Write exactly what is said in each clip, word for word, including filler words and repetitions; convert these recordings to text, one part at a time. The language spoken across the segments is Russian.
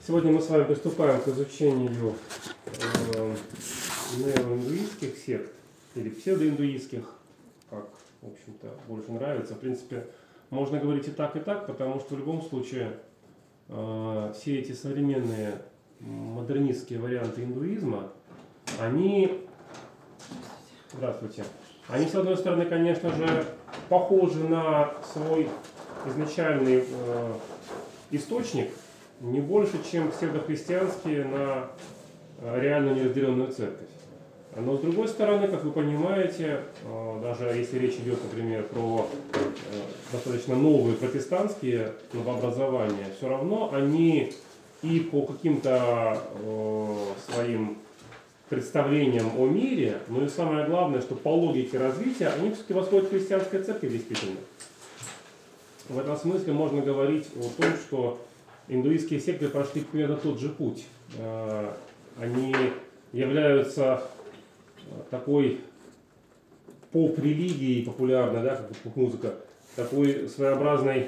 Сегодня мы с вами приступаем к изучению э, неоиндуистских сект или псевдоиндуистских, как, в общем-то, больше нравится. В принципе, можно говорить и так, и так, потому что в любом случае э, все эти современные модернистские варианты индуизма, они, здравствуйте, они, с одной стороны, конечно же, похожи на свой изначальный э, источник, не больше, чем псевдохристианские на реально неразделенную церковь. Но с другой стороны, как вы понимаете, даже если речь идет, например, про достаточно новые протестантские новообразования, все равно они и по каким-то своим представлениям о мире, но и самое главное, что по логике развития, они все-таки восходят к христианской церкви действительно. В этом смысле можно говорить о том, что индуистские секты прошли примерно тот же путь. Они являются такой поп-религией популярной, да, как поп-музыка, такой своеобразной,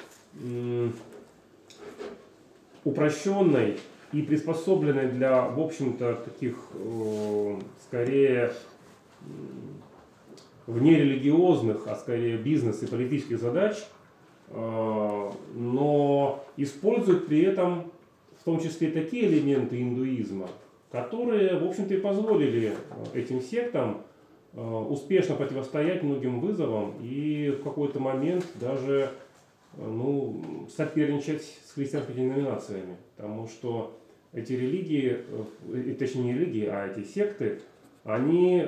упрощенной и приспособленной для, в общем-то, таких скорее внерелигиозных, а скорее бизнес и политических задач, но используют при этом в том числе такие элементы индуизма, которые, в общем-то, и позволили этим сектам успешно противостоять многим вызовам и в какой-то момент даже ну, соперничать с христианскими деноминациями. Потому что эти религии, точнее не религии, а эти секты, они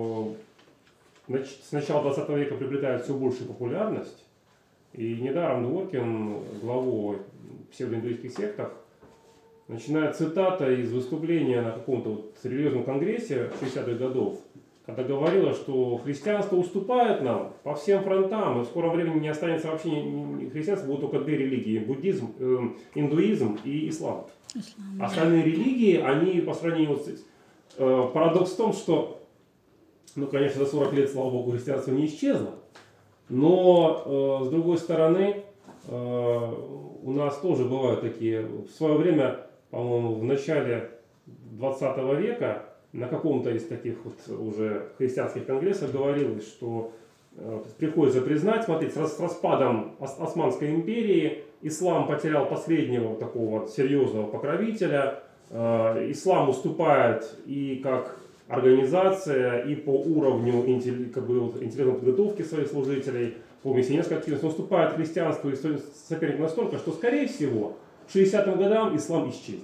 с начала двадцатого века приобретают все большую популярность. И недаром Дворкин, главой псевдоиндуистских сектах, начинает цитата из выступления на каком-то вот религиозном конгрессе шестидесятых годов, когда говорила, что христианство уступает нам по всем фронтам, и в скором времени не останется вообще ни христианства, будут только две религии: буддизм, э, индуизм и ислам. ислам Остальные да. религии, они по сравнению с... Э, парадокс в том, что, ну, конечно, за сорок лет, слава богу, христианство не исчезло. Но, э, с другой стороны, э, у нас тоже бывают такие, в свое время, по-моему, в начале двадцатого века на каком-то из таких вот уже христианских конгрессов говорилось, что э, приходится признать, смотрите, с, с распадом Ос- Османской империи ислам потерял последнего вот такого вот серьезного покровителя, э, ислам уступает и как организация, и по уровню интеллектуальной подготовки своих служителей, по миссионерской активности, уступает христианству и соперник настолько, что, скорее всего, к шестидесятым годам ислам исчезнет.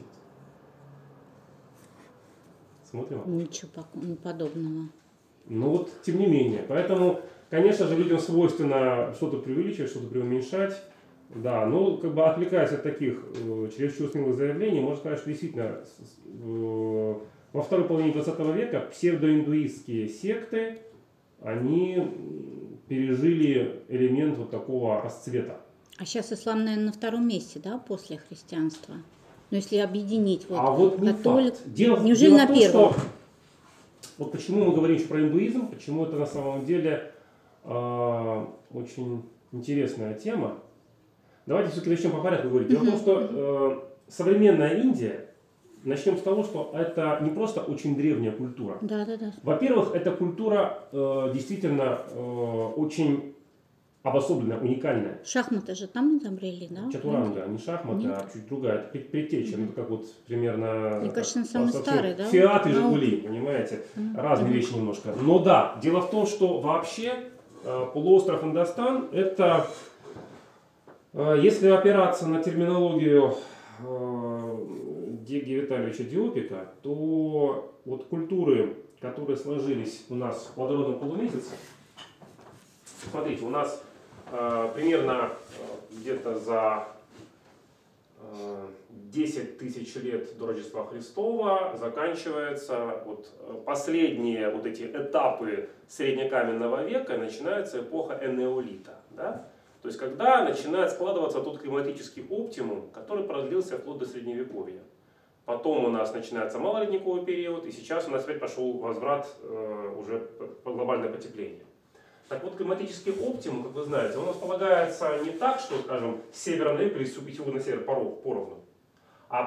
Смотрим. Ничего подобного. Ну вот, тем не менее. Поэтому, конечно же, людям свойственно что-то преувеличивать, что-то преуменьшать. Да, но как бы отвлекаясь от таких э, чересчур смелых заявлений, можно сказать, что действительно э, во второй половине двадцатого века псевдоиндуистские секты, они пережили элемент вот такого расцвета. А сейчас ислам, наверное, на втором месте, да, после христианства? Но если объединить вот, а вот не католик, факт. Дело, неужели дело на в том, первом? что, вот почему мы говорим еще про индуизм, почему это на самом деле э, очень интересная тема. Давайте все-таки начнем по порядку говорить. Дело в том, что э, современная Индия, начнем с того, что это не просто очень древняя культура. Да, да, да. Во-первых, эта культура э, действительно э, очень обособленная, уникальная. Шахматы же там изобрели, да? Чатуранга, не шахматы, Нет. а чуть другая, это предтеча, mm-hmm. ну, как вот примерно... Мне кажется, он самый старый, да? Фиат и Жигули, понимаете? Mm-hmm. Разные mm-hmm. вещи немножко. Но да, дело в том, что вообще э, полуостров Индостан, это, э, если опираться на терминологию э, Георгия Витальевича Диопика, то вот культуры, которые сложились у нас в плодородном полумесяце, смотрите, у нас э, примерно э, где-то за э, десять тысяч лет до Рождества Христова заканчивается вот последние вот эти этапы среднекаменного века, начинается эпоха энеолита, да? То есть когда начинает складываться тот климатический оптимум, который продлился вплоть до Средневековья. Потом у нас начинается малоледниковый период, и сейчас у нас опять пошел возврат э, уже по глобальное потепление. Так вот, климатический оптимум, как вы знаете, он располагается не так, что, скажем, с севера на юг или с юга на север поровну, а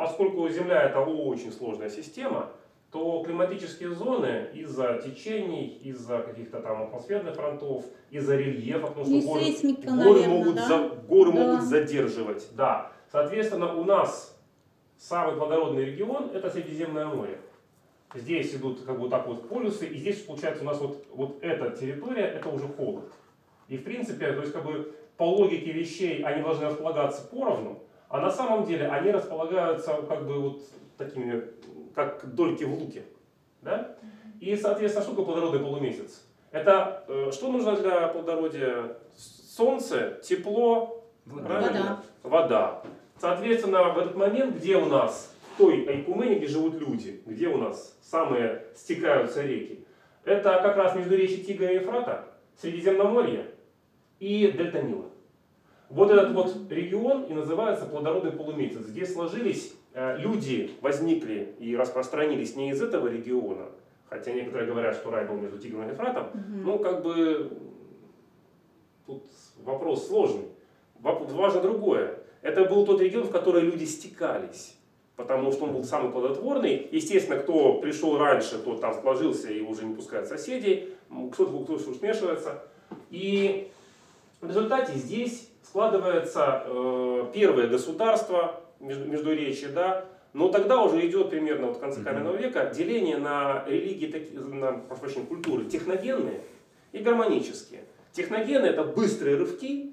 поскольку Земля это очень сложная система, то климатические зоны из-за течений, из-за каких-то там атмосферных фронтов, из-за рельефа, потому что горы, сейсмика, горы, наверное, могут, да? за, горы Да. могут задерживать. Да. Соответственно, у нас самый плодородный регион это Средиземное море. Здесь идут как бы вот так вот полюсы, и здесь получается у нас вот, вот эта территория, это уже холод. И в принципе, то есть как бы по логике вещей они должны располагаться поровну, а на самом деле они располагаются как бы вот такими, как дольки в луке. Да? И соответственно, что такое плодородный полумесяц? Это э, что нужно для плодородия? Солнце, тепло, правильно? Вода. Вода. Соответственно, в этот момент, где у нас, в той Айкумене, где живут люди, где у нас самые стекаются реки, это как раз междуречье Тигра и Ефрата, Средиземноморье и Дельта Нила. Вот этот вот регион и называется плодородный полумесяц. Здесь сложились, э, люди возникли и распространились не из этого региона, хотя некоторые говорят, что рай был между Тигром и Ефратом, Угу. ну как бы тут вопрос сложный. Важно другое. Это был тот регион, в который люди стекались, потому что он был самый плодотворный. Естественно, кто пришел раньше, тот там сложился и уже не пускает соседей, кто-то кто смешивается. И в результате здесь складывается э, первое государство Междуречья, да, но тогда уже идет примерно вот в конце каменного века деление на религии, на, прошу прощения, культуры техногенные и гармонические. Техногены это быстрые рывки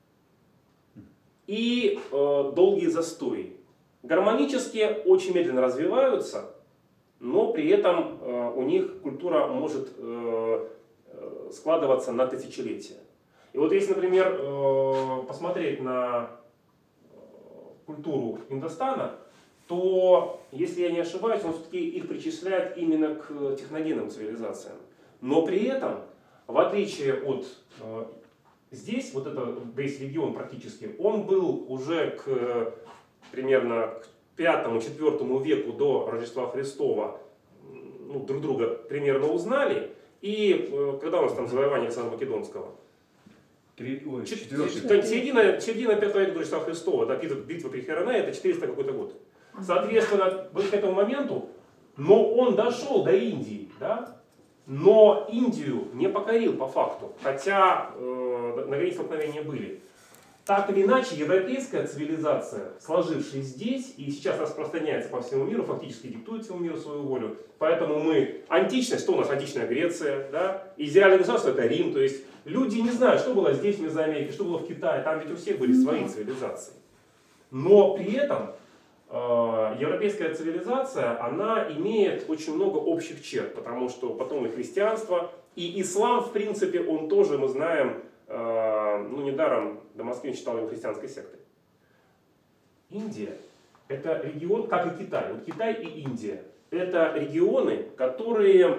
и э, долгие застои. Гармонические очень медленно развиваются, но при этом э, у них культура может э, э, складываться на тысячелетия. И вот если, например, э, посмотреть на э, культуру Индостана, то, если я не ошибаюсь, он все-таки их причисляет именно к техногенным цивилизациям. Но при этом, в отличие от э, здесь, вот это весь регион практически, он был уже к примерно к пятому-четвёртому веку до Рождества Христова, ну, друг друга примерно узнали. И э, когда у нас там завоевание Александра Македонского? Три, ой, Чет- четвертый. Середина, середина пятого века до Рождества Христова, да, битва, битва при Херонее, это четыреста какой-то год. Соответственно, вот к этому моменту, но он дошел до Индии, да, но Индию не покорил по факту, хотя э, на границе столкновения были. Так или иначе, европейская цивилизация, сложившаяся здесь и сейчас распространяется по всему миру, фактически диктует всему миру свою волю. Поэтому мы, античность, что у нас античная Греция, да? Идеальное государство это Рим, то есть люди не знают, что было здесь, в Мезоамерике, что было в Китае, там ведь у всех были свои цивилизации. Но при этом э, европейская цивилизация, она имеет очень много общих черт, потому что потом и христианство, и ислам, в принципе, он тоже, мы знаем, ну, недаром Дамаскин считал его христианской сектой. Индия – это регион, как и Китай. Вот Китай и Индия – это регионы, которые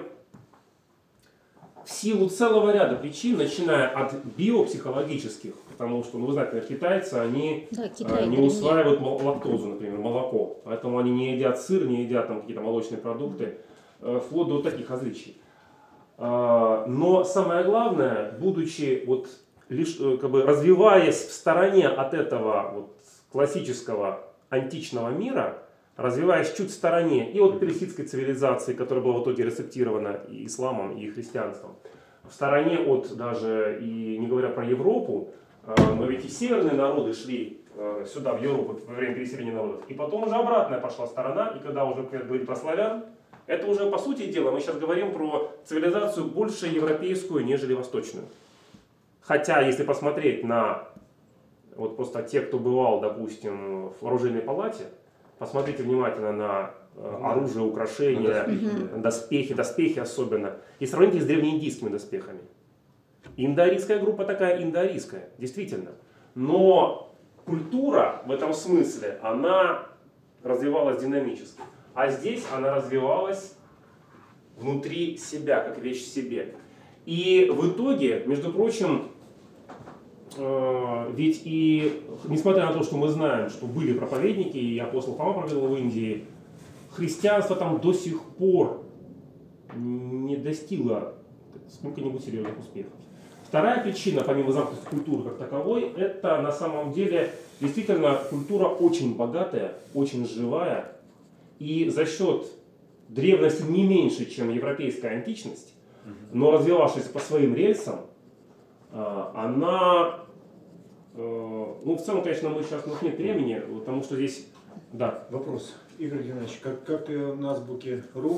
в силу целого ряда причин, начиная от биопсихологических, потому что, ну, вы знаете, китайцы, они Да, Китай не древнее. усваивают лактозу, например, молоко. Поэтому они не едят сыр, не едят там какие-то молочные продукты, вплоть до таких различий. Но самое главное, будучи вот лишь как бы развиваясь в стороне от этого вот классического античного мира, развиваясь чуть в стороне и от персидской цивилизации, которая была в итоге рецептирована и исламом, и христианством, в стороне от даже, и не говоря про Европу, но ведь и северные народы шли сюда, в Европу, во время переселения народов, и потом уже обратная пошла сторона, и когда уже говорили про славян, это уже, по сути дела, мы сейчас говорим про цивилизацию больше европейскую, нежели восточную. Хотя, если посмотреть на, вот просто те, кто бывал, допустим, в оружейной палате, посмотрите внимательно на э, оружие, украшения, Доспехи. доспехи, доспехи особенно, и сравните с древнеиндийскими доспехами. Индоарийская группа такая индоарийская, действительно. Но культура в этом смысле, она развивалась динамически. А здесь она развивалась внутри себя, как вещь в себе. И в итоге, между прочим, э, ведь и, несмотря на то, что мы знаем, что были проповедники, и апостол Фома проповедовал в Индии, христианство там до сих пор не достигло сколько-нибудь серьезных успехов. Вторая причина, помимо замкнутости культуры как таковой, это на самом деле действительно культура очень богатая, очень живая. И за счет древности не меньше, чем европейская античность, но развивавшаяся по своим рельсам, она, ну в целом, конечно, мы сейчас, у нас нет времени, потому что здесь, да. Вопрос, Игорь Геннадьевич, как, как на азбуке РУ,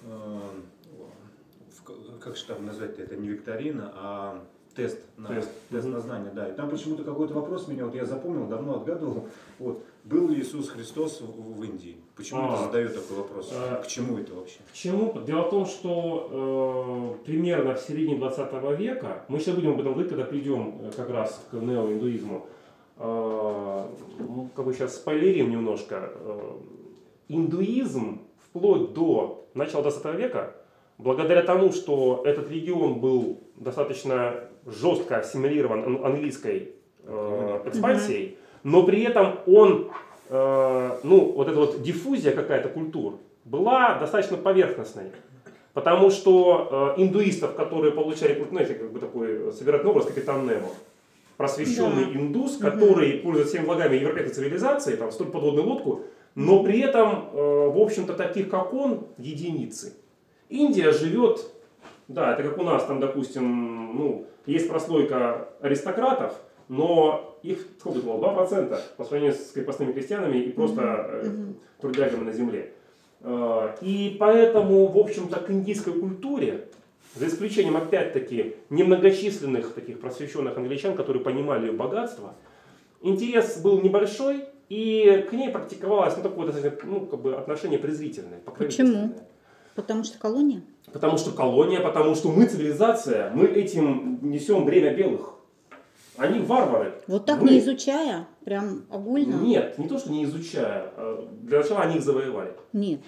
как же там назвать это, не викторина, а тест на, тест. Тест на знание, да. И там почему-то какой-то вопрос меня, вот я запомнил, давно отгадывал, вот, был ли Иисус Христос в, в Индии? Почему а, это задает такой вопрос? А, к чему это вообще? К чему? Дело в том, что э, примерно в середине двадцатого века, мы сейчас будем об этом говорить, когда придем как раз к неоиндуизму, э, ну, как бы сейчас спойлерим немножко, э, индуизм вплоть до начала двадцатого века, благодаря тому, что этот регион был достаточно жестко ассимилирован английской э, экспансией, mm-hmm. но при этом он, э, ну, вот эта вот диффузия какая-то культур была достаточно поверхностной. Потому что э, индуистов, которые получали, знаете, как бы такой собирательный образ, капитан Немо, просвещенный да. индус, который mm-hmm. пользуется всеми благами европейской цивилизации, там, строит подводную лодку, но при этом, э, в общем-то, таких как он, единицы. Индия живет, да, это как у нас, там, допустим, ну, есть прослойка аристократов, но их, сколько было, два процента по сравнению с крепостными крестьянами и просто mm-hmm. э, трудягами на земле. Э, и поэтому, в общем-то, к индийской культуре, за исключением, опять-таки, немногочисленных таких просвещенных англичан, которые понимали ее богатство, интерес был небольшой, и к ней практиковалось, ну, такое, ну, как бы отношение презрительное, покровительственное. Почему? Потому что колония? Потому что колония, потому что мы цивилизация, мы этим несем бремя белых. Они варвары. Вот так мы... не изучая, прям огульно? Нет, не то, что не изучая. Для начала они их завоевали. Нет.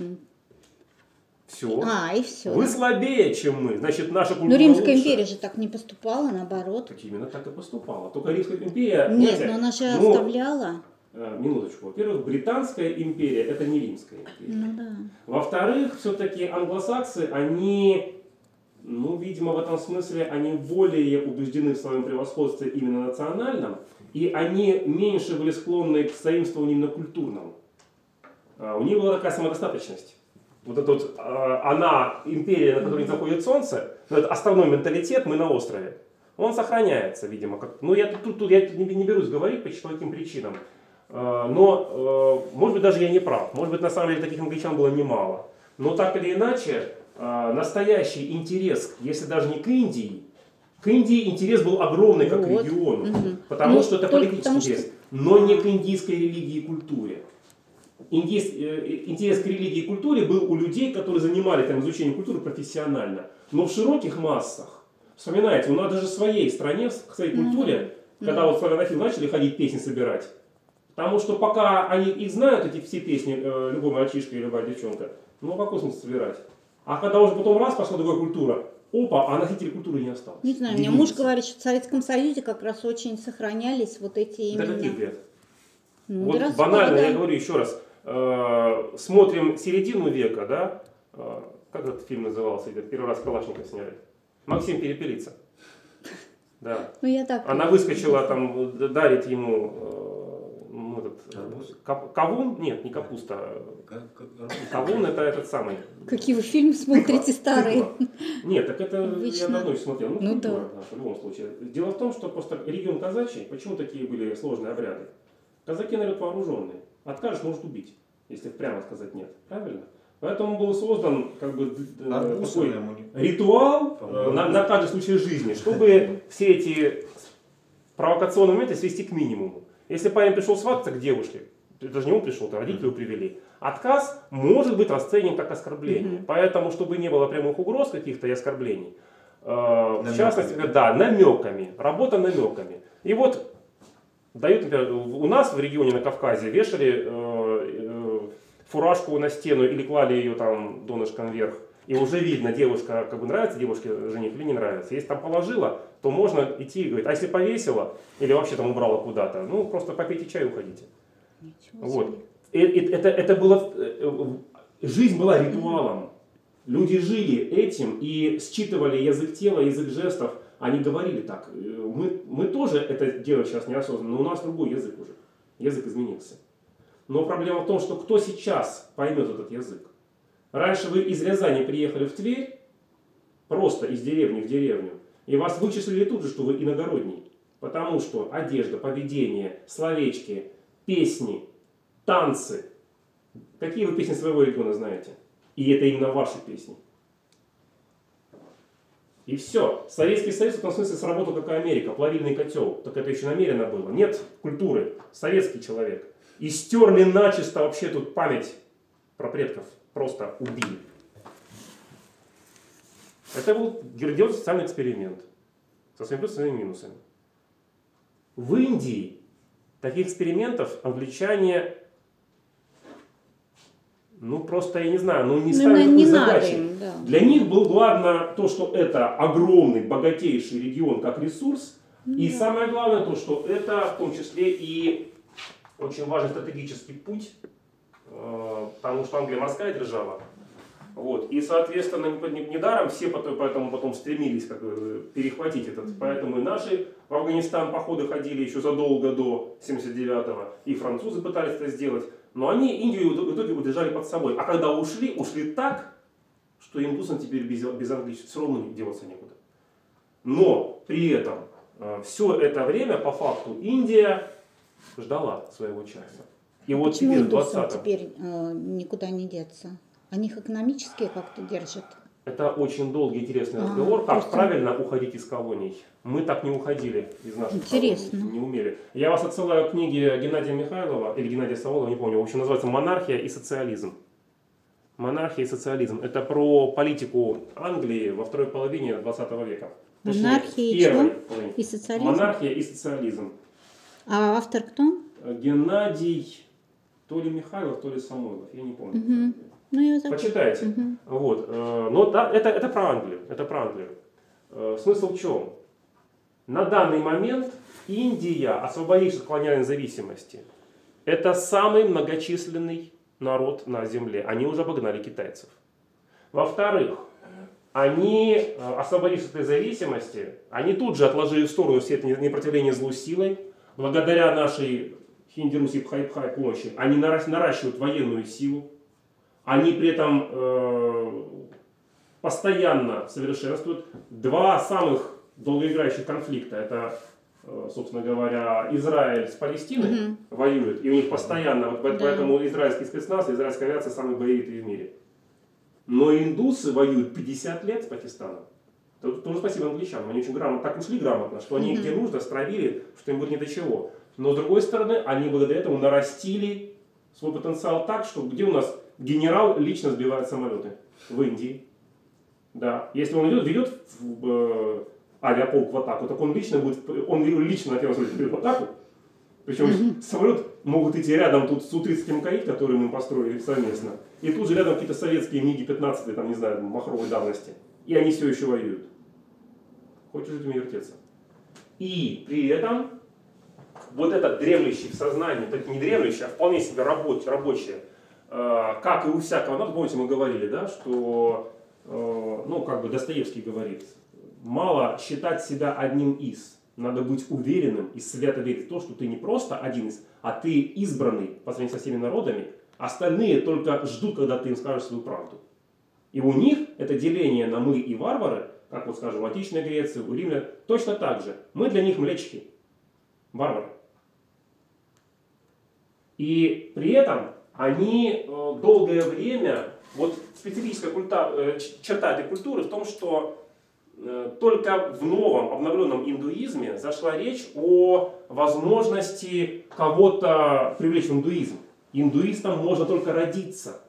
Все. А, и все. Вы слабее, чем мы. Значит, наша культура Но Римская лучше. империя же так не поступала, наоборот. Так именно так и поступала. Только Римская империя... Нет, знаете, но она же ну, оставляла... Минуточку. Во-первых, Британская империя это не Римская империя. Ну да. Во-вторых, все-таки англосаксы, они, ну, видимо, в этом смысле, они более убеждены в своем превосходстве именно национальном, и они меньше были склонны к заимствованию именно культурному. У них была такая самодостаточность. Вот эта вот, она, империя, на которой не заходит солнце, это основной менталитет, мы на острове. Он сохраняется, видимо. Как, ну, я тут, тут я не, не берусь говорить по каким причинам. Но, может быть, даже я не прав. Может быть, на самом деле таких англичан было немало. Но так или иначе, настоящий интерес, если даже не к Индии, к Индии интерес был огромный как вот. к региону. Угу. Потому ну, что это политический интерес. Что... Но не к индийской религии и культуре. Индийс, интерес к религии и культуре был у людей, которые занимались там, изучением культуры профессионально. Но в широких массах, вспоминайте, у нас даже в своей стране, в своей культуре, mm-hmm. когда mm-hmm. вот славянофилы начали ходить песни собирать, потому что пока они их знают, эти все песни, э, любой мальчишка и любая девчонка, ну какой смысл собирать? А когда уже потом раз пошла другая культура, опа, а носителей культуры не осталось. Не знаю, мне муж говорит, что в Советском Союзе как раз очень сохранялись вот эти именно... До каких лет? Ну, вот банально, я говорю еще раз, э, смотрим середину века, да, э, как этот фильм назывался, первый раз Калашников сняли, Максим Перепелица. Да. Ну, я так Она выскочила там, дарит ему э, этот, кап, кавун, нет, не капуста, кавун это этот самый. Какие вы фильмы смотрите старые? Нет, так это Обычно. Я давно смотрел, ну, ну культура да. наша, в любом случае. Дело в том, что просто регион казачий, почему такие были сложные обряды? Казаки народ вооруженный, откажешь, может убить, если прямо сказать нет, правильно? Поэтому был создан как бы э, такой ритуал э, на, на каждый случай жизни, чтобы все эти провокационные моменты свести к минимуму. Если парень пришел свататься к девушке, это же не он пришел, то родители его привели. Отказ может быть расценен как оскорбление. Mm-hmm. Поэтому, чтобы не было прямых угроз каких-то и оскорблений, э, в частности, да, намеками, работа намеками. И вот дают, например, у нас в регионе на Кавказе вешали э, э, фуражку на стену или клали ее там донышком вверх. И уже видно, девушка, как бы нравится девушке жених или не нравится. Если там положила, то можно идти и говорить, а если повесила или вообще там убрала куда-то, ну просто попейте чай и уходите. Вот. И, и, это, это было, жизнь была ритуалом. Люди жили этим и считывали язык тела, язык жестов они говорили так, мы, мы тоже это делаем сейчас неосознанно, но у нас другой язык уже, язык изменился. Но проблема в том, что кто сейчас поймет этот язык? Раньше вы из Рязани приехали в Тверь, просто из деревни в деревню, и вас вычислили тут же, что вы иногородний. Потому что одежда, поведение, словечки, песни, танцы. Какие вы песни своего региона знаете? И это именно ваши песни. И все. Советский Союз в этом смысле сработал как Америка, плавильный котел. Так это еще намеренно было. Нет культуры. Советский человек. И стерли начисто вообще тут память про предков. Просто убили. Это был грандиозный социальный эксперимент. Со своими плюсами и минусами. В Индии таких экспериментов англичане, ну просто, я не знаю, ну не ставили такой задачи. Им, да. Для них было главное то, что это огромный, богатейший регион как ресурс. Ну, и да. самое главное то, что это в том числе и очень важный стратегический путь, потому что Англия морская держава. Вот. И, соответственно, недаром все потом, поэтому потом стремились как бы, перехватить этот. Поэтому и наши в Афганистан походы ходили еще задолго до семьдесят девятого, и французы пытались это сделать. Но они Индию в итоге удержали под собой. А когда ушли, ушли так, что индусам теперь без, без англичан все равно деваться некуда. Но при этом все это время, по факту, Индия ждала своего часа. И вот почему теперь, индусам теперь э, никуда не деться? Они их экономически как-то держат? Это очень долгий, интересный а, разговор. Как просто... правильно уходить из колоний? Мы так не уходили из наших Интересно. колоний, не умели. Я вас отсылаю к книге Геннадия Михайлова, или Геннадия Саволова, не помню, в общем, называется «Монархия и социализм». «Монархия и социализм». Это про политику Англии во второй половине двадцатого века. Монархия и что? И социализм? Монархия и социализм. А автор кто? Геннадий, то ли Михайлов, то ли Самойлов, я не помню. Угу. Ну, я почитайте. Угу. Вот. Но да, это, это про Англию. Это про Англию. Смысл в чем? На данный момент Индия, освободившись от колониальной зависимости, это самый многочисленный народ на земле. Они уже обогнали китайцев. Во-вторых, они, освободившись от этой зависимости, они тут же отложили в сторону все это непротивление злу силой. Благодаря нашей Хинди-Руси Пхай-Пхай помощи они наращивают военную силу. Они при этом э, постоянно совершенствуют. Два самых долгоиграющих конфликта, это, э, собственно говоря, Израиль с Палестиной mm-hmm. воюют, и у них постоянно, вот, да. поэтому израильский спецназ, израильская авиация самые боевитые в мире. Но индусы воюют пятьдесят лет с Пакистаном. Тут тоже спасибо англичанам, они очень грамотно, так ушли грамотно, что они mm-hmm. где нужно стравили, что им будет ни до чего. Но с другой стороны, они благодаря этому нарастили свой потенциал так, что где у нас генерал лично сбивает самолеты? В Индии. Да. Если он идет, ведет в, э, авиаполк в атаку, так он лично будет, он лично на первом самолете ведет в атаку. Причем mm-hmm. самолет могут идти рядом тут с Су тридцать эм ка и, который мы построили совместно, и тут же рядом какие-то советские МиГи пятнадцать, там, не знаю, махровой давности. И они все еще воюют. Хочешь этими вертеться. И при этом вот этот дремлющий в сознании, это не дремлющий, а вполне себе рабочее, рабочее э, как и у всякого народа, помните, мы говорили, да, что, э, ну, как бы Достоевский говорит, мало считать себя одним из, надо быть уверенным и свято верить в то, что ты не просто один из, а ты избранный по сравнению со всеми народами, остальные только ждут, когда ты им скажешь свою правду. И у них это деление на мы и варвары, как вот, скажем, в античной Греции, у римлян, точно так же. Мы для них млечки, варвары. И при этом они э, долгое время, вот специфическая культа, э, черта этой культуры в том, что э, только в новом обновленном индуизме зашла речь о возможности кого-то привлечь в индуизм. Индуистам можно только родиться.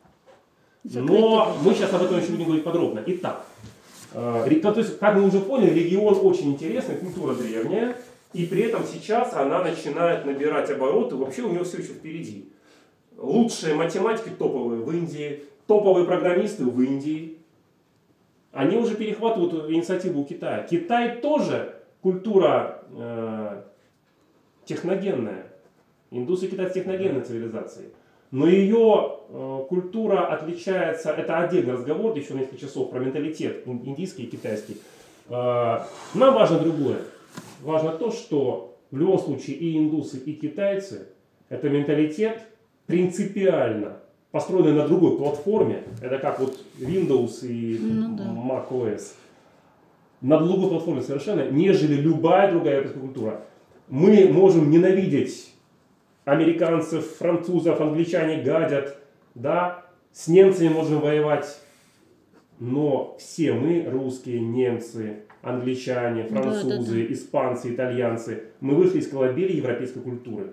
Но мы сейчас об этом еще будем говорить подробно. Итак, э, то есть, как мы уже поняли, регион очень интересный, культура древняя. И при этом сейчас она начинает набирать обороты, вообще у нее все еще впереди. Лучшие математики топовые в Индии, топовые программисты в Индии. Они уже перехватывают инициативу у Китая. Китай тоже культура э, техногенная. Индусы и китайцы техногенной цивилизации. Но ее э, культура отличается, это отдельный разговор, еще несколько часов, про менталитет индийский и китайский. Нам важно другое. Важно то, что в любом случае и индусы, и китайцы – это менталитет принципиально построенный на другой платформе. Это как вот Windows и ну, да. macOS. На другой платформе совершенно, нежели любая другая европейская культура. Мы можем ненавидеть американцев, французов, англичане гадят, да, с немцами можем воевать, но все мы, русские, немцы, англичане, французы, да, да, да. испанцы, итальянцы, мы вышли из колыбели европейской культуры.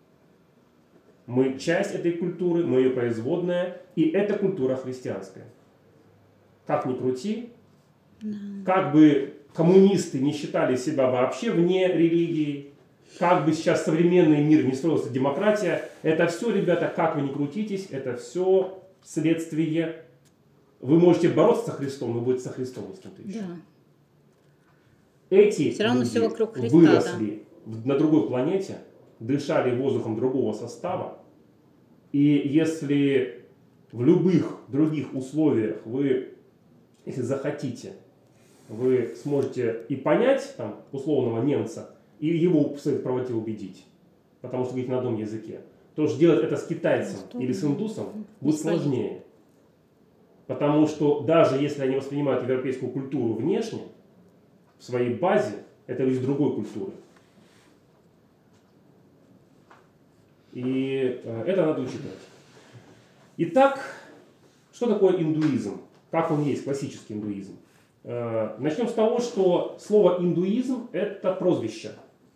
Мы часть этой культуры, мы ее производная, и это культура христианская. Как ни крути, да. как бы коммунисты не считали себя вообще вне религии, как бы сейчас современный мир не строился демократия, это все, ребята, как вы ни крутитесь, это все следствие. Вы можете бороться со Христом, но будете со Христом с кем-то еще. Да. Эти все равно люди все вокруг Христа, выросли да. на другой планете, дышали воздухом другого состава. И если в любых других условиях вы, если захотите, вы сможете и понять там, условного немца, и его в своей правоте убедить, потому что говорить на одном языке, то что делать это с китайцем что? Или с индусом будет сложнее. Потому что даже если они воспринимают европейскую культуру внешне, в своей базе, это люди другой культуры. И э, это надо учитывать. Итак, что такое индуизм? Как он есть, классический индуизм? Э, начнем с того, что слово индуизм это прозвище.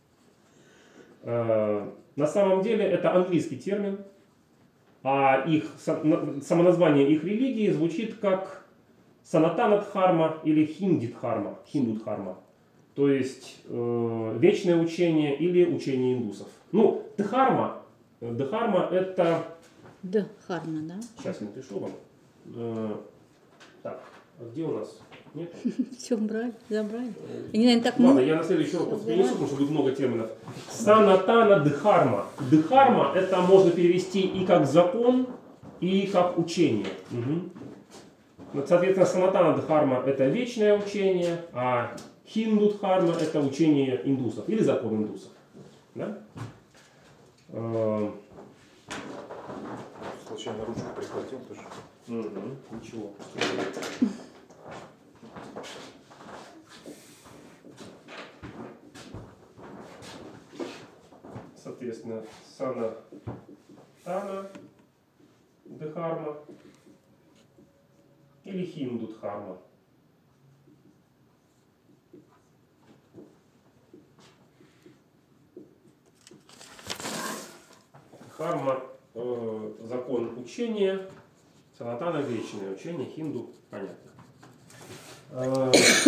Э, на самом деле это английский термин, а их, самоназвание их религии звучит как Санатана-дхарма или Хинди-дхарма, Хинду-дхарма. То есть э, вечное учение или учение индусов. Ну, дхарма, дхарма это... Дхарма, да? Сейчас я напишу вам. Э, так, а где у нас? Нет? Все брали, забрали. Они, наверное, так Ладно, много... я на следующий урок принесу, потому что будет много терминов. Санатана-дхарма. Дхарма это можно перевести и как закон, и как учение. Угу. Соответственно, Санатана-дхарма это вечное учение, а Хинду-дхарма это учение индусов или закон индусов. Да? Случайно ручку прихватил тоже. Угу. Ничего. Соответственно, Санатана дхарма или Хинду-дхарма. Дхарма э, закон учения, Санатана вечное учение, Хинду понятно. Э,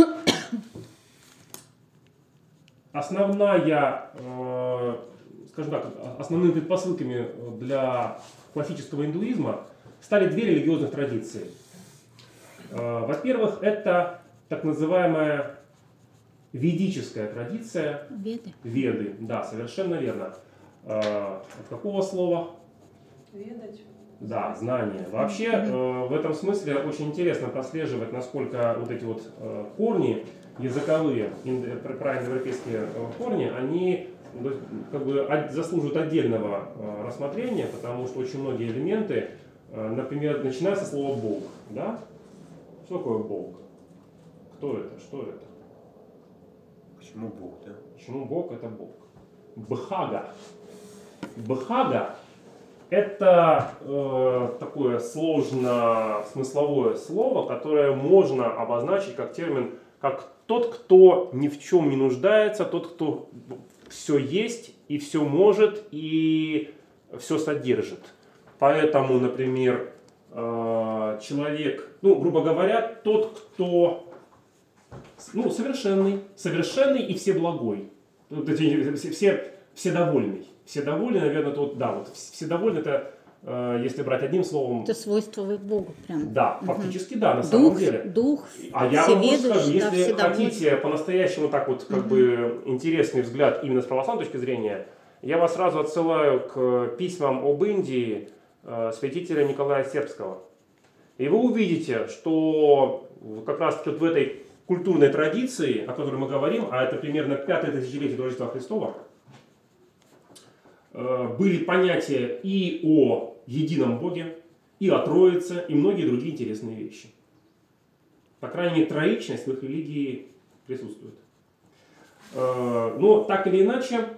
основная, э, скажем так, основными предпосылками для классического индуизма стали две религиозных традиции. Э, во-первых, это так называемая ведическая традиция. Веды. Веды, да, совершенно верно. От какого слова? Ведать. Да, знание. Вообще, э, в этом смысле очень интересно прослеживать, насколько вот эти вот э, корни языковые, правильноевропейские корни, они как бы заслуживают отдельного э, рассмотрения, потому что очень многие элементы, э, например, начиная со слова «бог». Да? Что такое «бог»? Кто это? Что это? Почему Бог, да? Почему Бог это Бог? Бхага. Бхага это э, такое сложно-смысловое слово, которое можно обозначить как термин, как тот, кто ни в чем не нуждается, тот, кто все есть и все может и все содержит. Поэтому, например, э, человек, ну, грубо говоря, тот, кто ну, совершенный, совершенный и всеблагой. Вот эти, все, все, вседовольный. Вседовольный, наверное, тут, да, вот вседовольный это, э, если брать одним словом... Это свойство Бога прям. Да, фактически угу. да, на дух, самом деле. Дух, а я вам скажу, да, если хотите по-настоящему так вот, как угу. бы, интересный взгляд именно с православной точки зрения, я вас сразу отсылаю к письмам об Индии э, святителя Николая Сербского. И вы увидите, что как раз вот в этой культурной традиции, о которой мы говорим, а это примерно пятое тысячелетие до Рождества Христова, были понятия и о едином Боге, и о Троице, и многие другие интересные вещи. По крайней мере, троичность в их религии присутствует. Но так или иначе,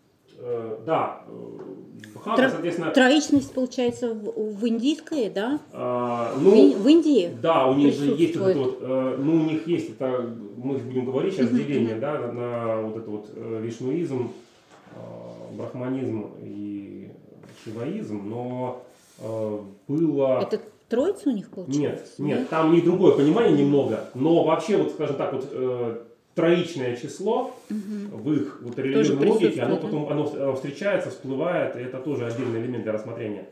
да, Бхага, Тро- соответственно... Троичность, получается, в, в индийской, да? А, В, ну, И- в Индии? да, у них же есть вот присутствует. это вот, э, ну у них есть это, мы будем говорить сейчас Мгм, деление, мгм. да, на, на вот это вот э, вишнуизм, э, брахманизм и шиваизм, но э, было... Это троица у них получается? Нет, нет, там не другое понимание немного, но вообще вот, скажем так, вот э, троичное число Мгм. в их вот религиозной Тоже логике, оно присутствует, потом оно, оно встречается, всплывает, и это тоже отдельный элемент для рассмотрения.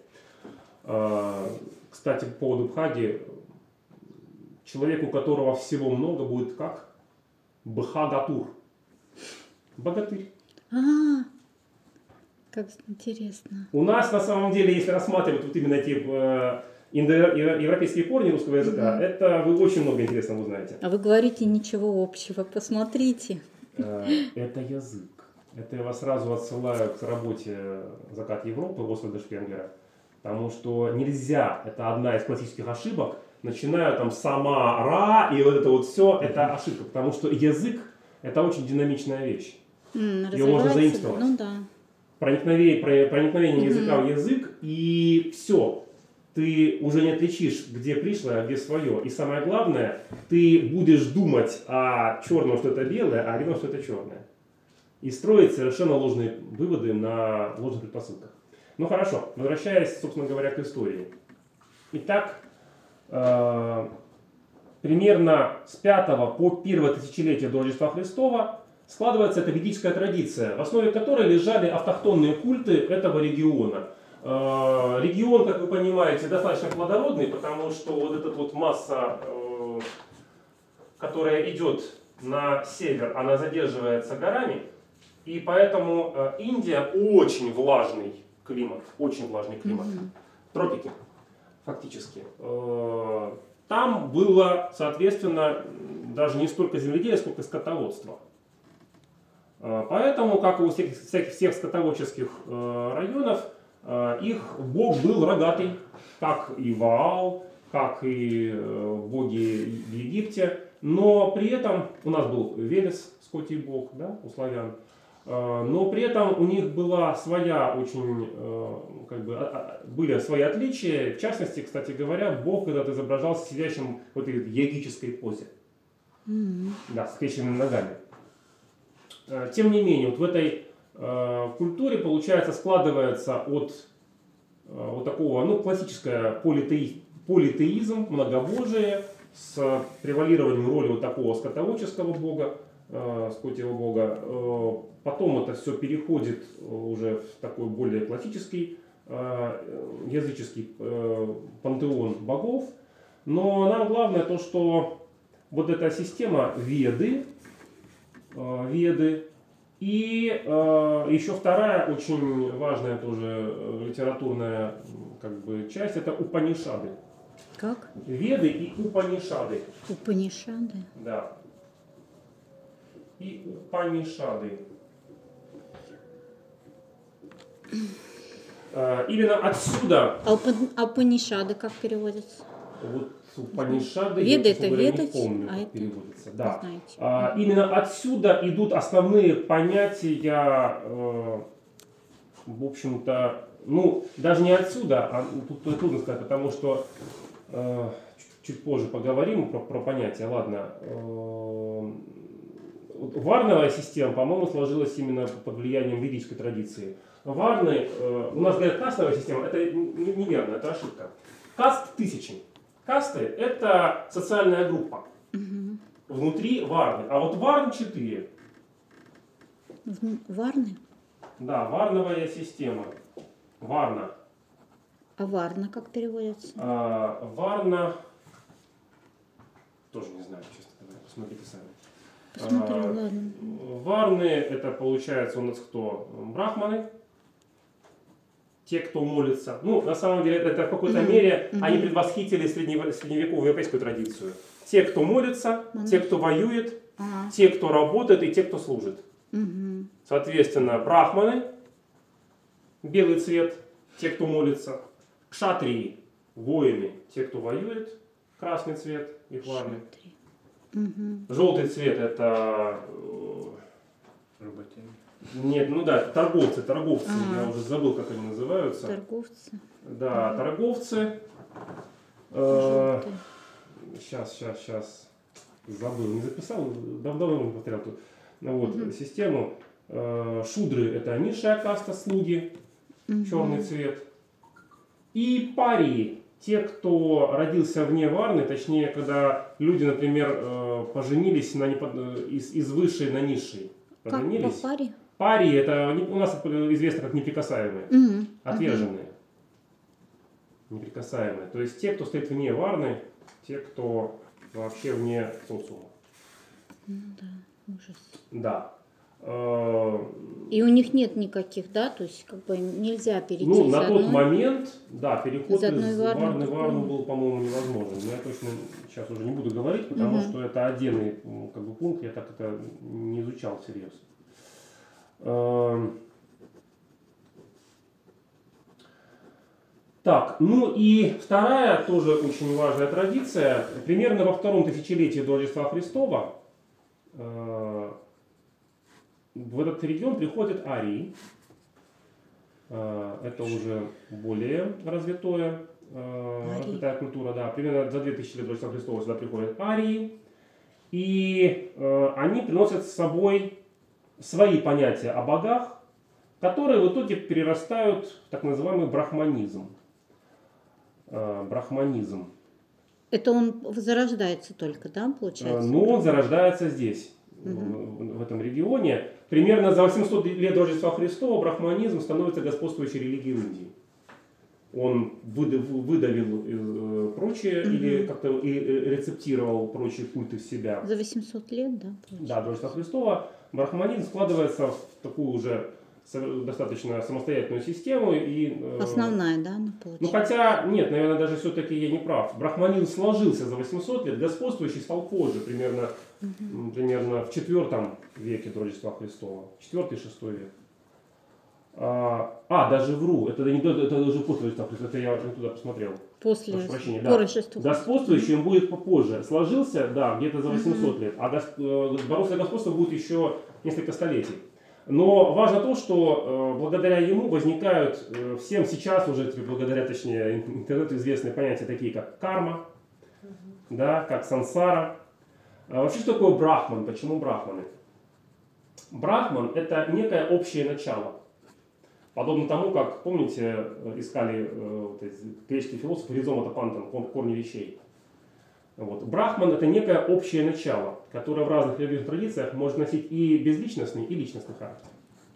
Э, Кстати, по поводу Бхаги, человек, у которого всего много, будет как? Бхагатур. Богатырь. А, как интересно. У нас на самом деле, если рассматривать вот именно эти э, индоевропейские корни русского языка, Мгм. это вы очень много интересного узнаете. А вы говорите ничего общего, посмотрите. Э, Это язык. Это я вас сразу отсылаю к работе «Закат Европы» Освальда Шпенглера. Потому что нельзя, это одна из классических ошибок, начиная там сама ра и вот это вот все, это ошибка. Потому что язык это очень динамичная вещь. М, Её можно развивается, заимствовать. Ну да. Проникновение, про- проникновение Мгм. языка в язык, и все. Ты уже не отличишь, где пришлое, а где свое. И самое главное, ты будешь думать о черном, что это белое, а о белом, что это черное. И строить совершенно ложные выводы на ложных предпосылках. Ну хорошо, возвращаясь, собственно говоря, к истории. Итак, э, примерно с пятого по первое тысячелетие до Рождества Христова складывается эта ведическая традиция, в основе которой лежали автохтонные культы этого региона. Э, Регион, как вы понимаете, достаточно плодородный, потому что вот эта вот масса, э, которая идет на север, она задерживается горами, и поэтому э, Индия очень влажный климат, очень влажный климат, Мгм. тропики фактически. Э, Там было, соответственно, даже не столько земледелия, сколько скотоводства. Э, Поэтому, как и у всех, всех, всех скотоводческих э, районов, э, их бог был рогатый, как и Ваал, как и э, боги в Египте. Но при этом у нас был Велес, скотий бог, да, у славян. Э, Но при этом у них была своя очень, э, как бы, а- а- были свои отличия. В частности, кстати говоря, бог когда-то изображался сидящим в этой ягической позе. М. Да, с скрещенными ногами. Э, Тем не менее, вот в этой э, культуре, получается, складывается от э, вот такого, ну, классическое политеи- политеизм, многобожие, с превалированием роли вот такого скотоводческого бога, э, скотьего бога. Э, Потом это все переходит уже в такой более классический э, языческий э, пантеон богов. Но нам главное то, что вот эта система Веды, э, Веды и э, еще вторая очень важная тоже э, литературная м, как бы, часть это Упанишады. Как? Веды и Упанишады. Упанишады. Да. И Упанишады. Э, Именно отсюда А Упа- а Упанишады как переводится? вот Упанишады, Веды я, честно это говоря, ведать, не помню, а как это переводится. не Да. знаете. А, именно отсюда идут основные понятия, э, в общем-то, ну, даже не отсюда, а тут, тут трудно сказать, потому что э, чуть, чуть позже поговорим про, про понятия, ладно. Э, вот варновая система, по-моему, сложилась именно под влиянием ведической традиции. Варны, э, у нас говорят кастовая система, это не- неверно, это ошибка. Каст тысячи. Касты это социальная группа. Мгм. Внутри Варны. А вот Варн четыре. В- Варны? Да, Варновая система. Варна. А Варна как переводится? А, Варна. Тоже не знаю, честно говоря. Посмотрите сами. Посмотрю, А, ладно. Варны это получается у нас кто? Брахманы. те, кто молится. Ну, на самом деле, это в какой-то Mm-hmm. мере Mm-hmm. они предвосхитили средневе- средневековую европейскую традицию. Те, кто молится, Mm-hmm. те, кто воюет, Ага. те, кто работает и те, кто служит. Мгм. Соответственно, брахманы, белый цвет, те, кто молится, кшатрии, воины, те, кто воюет, красный цвет, их в армии. Мгм. Желтый цвет это э, Работяги. нет, ну да, торговцы, торговцы, Ага. я уже забыл, как они называются. Торговцы. Да, Мгм. торговцы. Желтый. Сейчас, сейчас, сейчас. Забыл, не записал, давно не повторял тут. Ну, вот, Мгм. систему. Э, Шудры это низшая каста, слуги, Мгм. черный цвет. И парии, те, кто родился вне Варны, точнее, когда люди, например, э, поженились на непод... из, из высшей на низшей. Как по Поженились. паре? Парии это не- у нас известно как неприкасаемые, Мгм. отверженные. Неприкасаемые. То есть те, кто стоит вне Варны, те, кто вообще вне социума. Ну да, ужас. Да. Э, И у них нет никаких, да, то есть как бы нельзя перейти Ну, из на тот одной. момент, да, переход из одной из Варны в Варны в Варну другую. был, по-моему, невозможен. Но я точно сейчас уже не буду говорить, потому Мгм. что это отдельный м, как бы, пункт, я так это не изучал всерьез. Эм. Так, ну и вторая тоже очень важная традиция. Примерно во втором тысячелетии до Рождества Христова э, в этот регион приходят арии. Э, Это уже более развитое, э, Арии. развитая культура. Да. Примерно за две тысячи лет до Рождества Христова сюда приходят арии. И э, они приносят с собой свои понятия о богах, которые в итоге перерастают в так называемый брахманизм. Э, брахманизм. Это он зарождается только, да, Э, получается? Но он зарождается здесь, Мгм. в в этом регионе. Примерно за восемьсот лет до Рождества Христова брахманизм становится господствующей религией в Индии. Он выда- выдавил э, прочие Мгм. или как-то и, э, рецептировал прочие культы в себя. За восемьсот лет, да, получается? Да, до Рождества Христова брахманизм складывается в такую уже со- достаточно самостоятельную систему. И, э, Основная, да, она ну получается? хотя, нет, наверное, даже все-таки я не прав. Брахманизм сложился за восемьсот лет, господствующий стал позже, примерно, м, примерно в четвёртом веке до Рождества Христова. четвёртый-шестой век. А, а, даже вру, это, не, до- это уже после Рождества Христова, это я не туда посмотрел. После Прошу прощения, по да. Рождеству. Господствующий он будет попозже. Сложился, да, где-то за восемьсот Мгм. лет, а гос- э, бороться за господство будет еще несколько столетий. Но важно то, что э, благодаря ему возникают э, всем сейчас уже, теперь благодаря, точнее, интернету известные понятия такие, как карма, да, как сансара. А вообще, что такое брахман? Почему брахманы? Брахман – это некое общее начало. Подобно тому, как, помните, э, искали э, вот эти греческие философы Ризома Топантон, корни вещей. Вот. Брахман – это некое общее начало, которое в разных религиозных традициях может носить и безличностный, и личностный характер.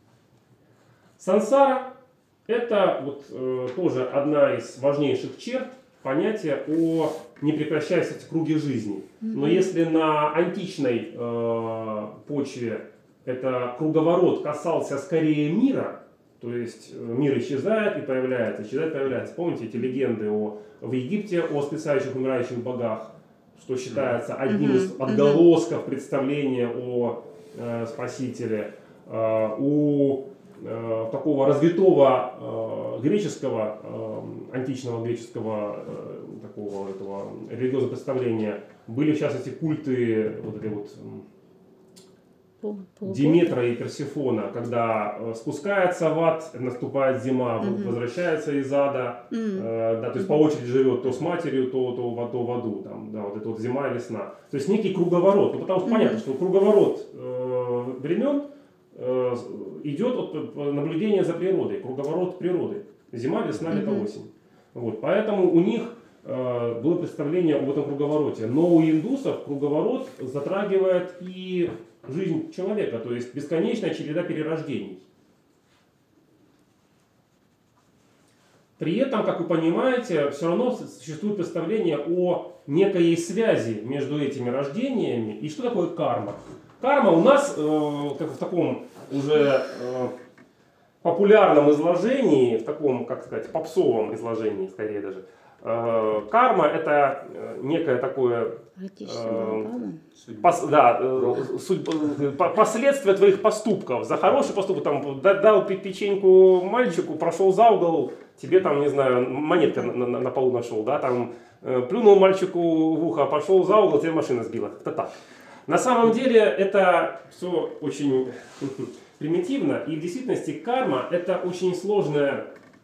Сансара – это вот, э, тоже одна из важнейших черт понятия о непрекращающемся круге жизни. Но если на античной э, почве это круговорот касался скорее мира, то есть э, мир исчезает и появляется, исчезает и появляется. Помните эти легенды о, в Египте о воскресающих, умирающих богах, что считается одним из Мгм, отголосков представления о э, Спасителе. Э, у э, такого развитого э, греческого, э, античного греческого э, такого этого религиозного представления были в частности культы вот этой вот По- по- Диметра и Персефона, когда э, спускается в ад, наступает зима, Мгм. возвращается из ада, М. э, да, то есть по очереди живет то с матерью, то, то, в- то в аду, там, да, вот это вот зима и весна. То есть некий круговорот, ну, потому что Мгм. понятно, что круговорот э, времен э, идет от э, наблюдения за природой, круговорот природы. Зима, весна, лето, Мгм. осень. Вот, поэтому у них э, было представление об этом круговороте. Но у индусов круговорот затрагивает и жизнь человека, то есть бесконечная череда перерождений. При этом, как вы понимаете, все равно существует представление о некой связи между этими рождениями. И что такое карма? Карма у нас, э, как в таком уже э, популярном изложении, в таком, как сказать, попсовом изложении, скорее даже, э, карма это некое такое э, пос, да, э, судьба, последствия твоих поступков. За хороший поступок, там, дал печеньку мальчику, прошел за угол, тебе там, не знаю, монетка на, на, на полу нашел, да, там, э, плюнул мальчику в ухо, пошел за угол, тебе машина сбила. Это так. На самом деле это все очень примитивно, и в действительности карма это очень сложная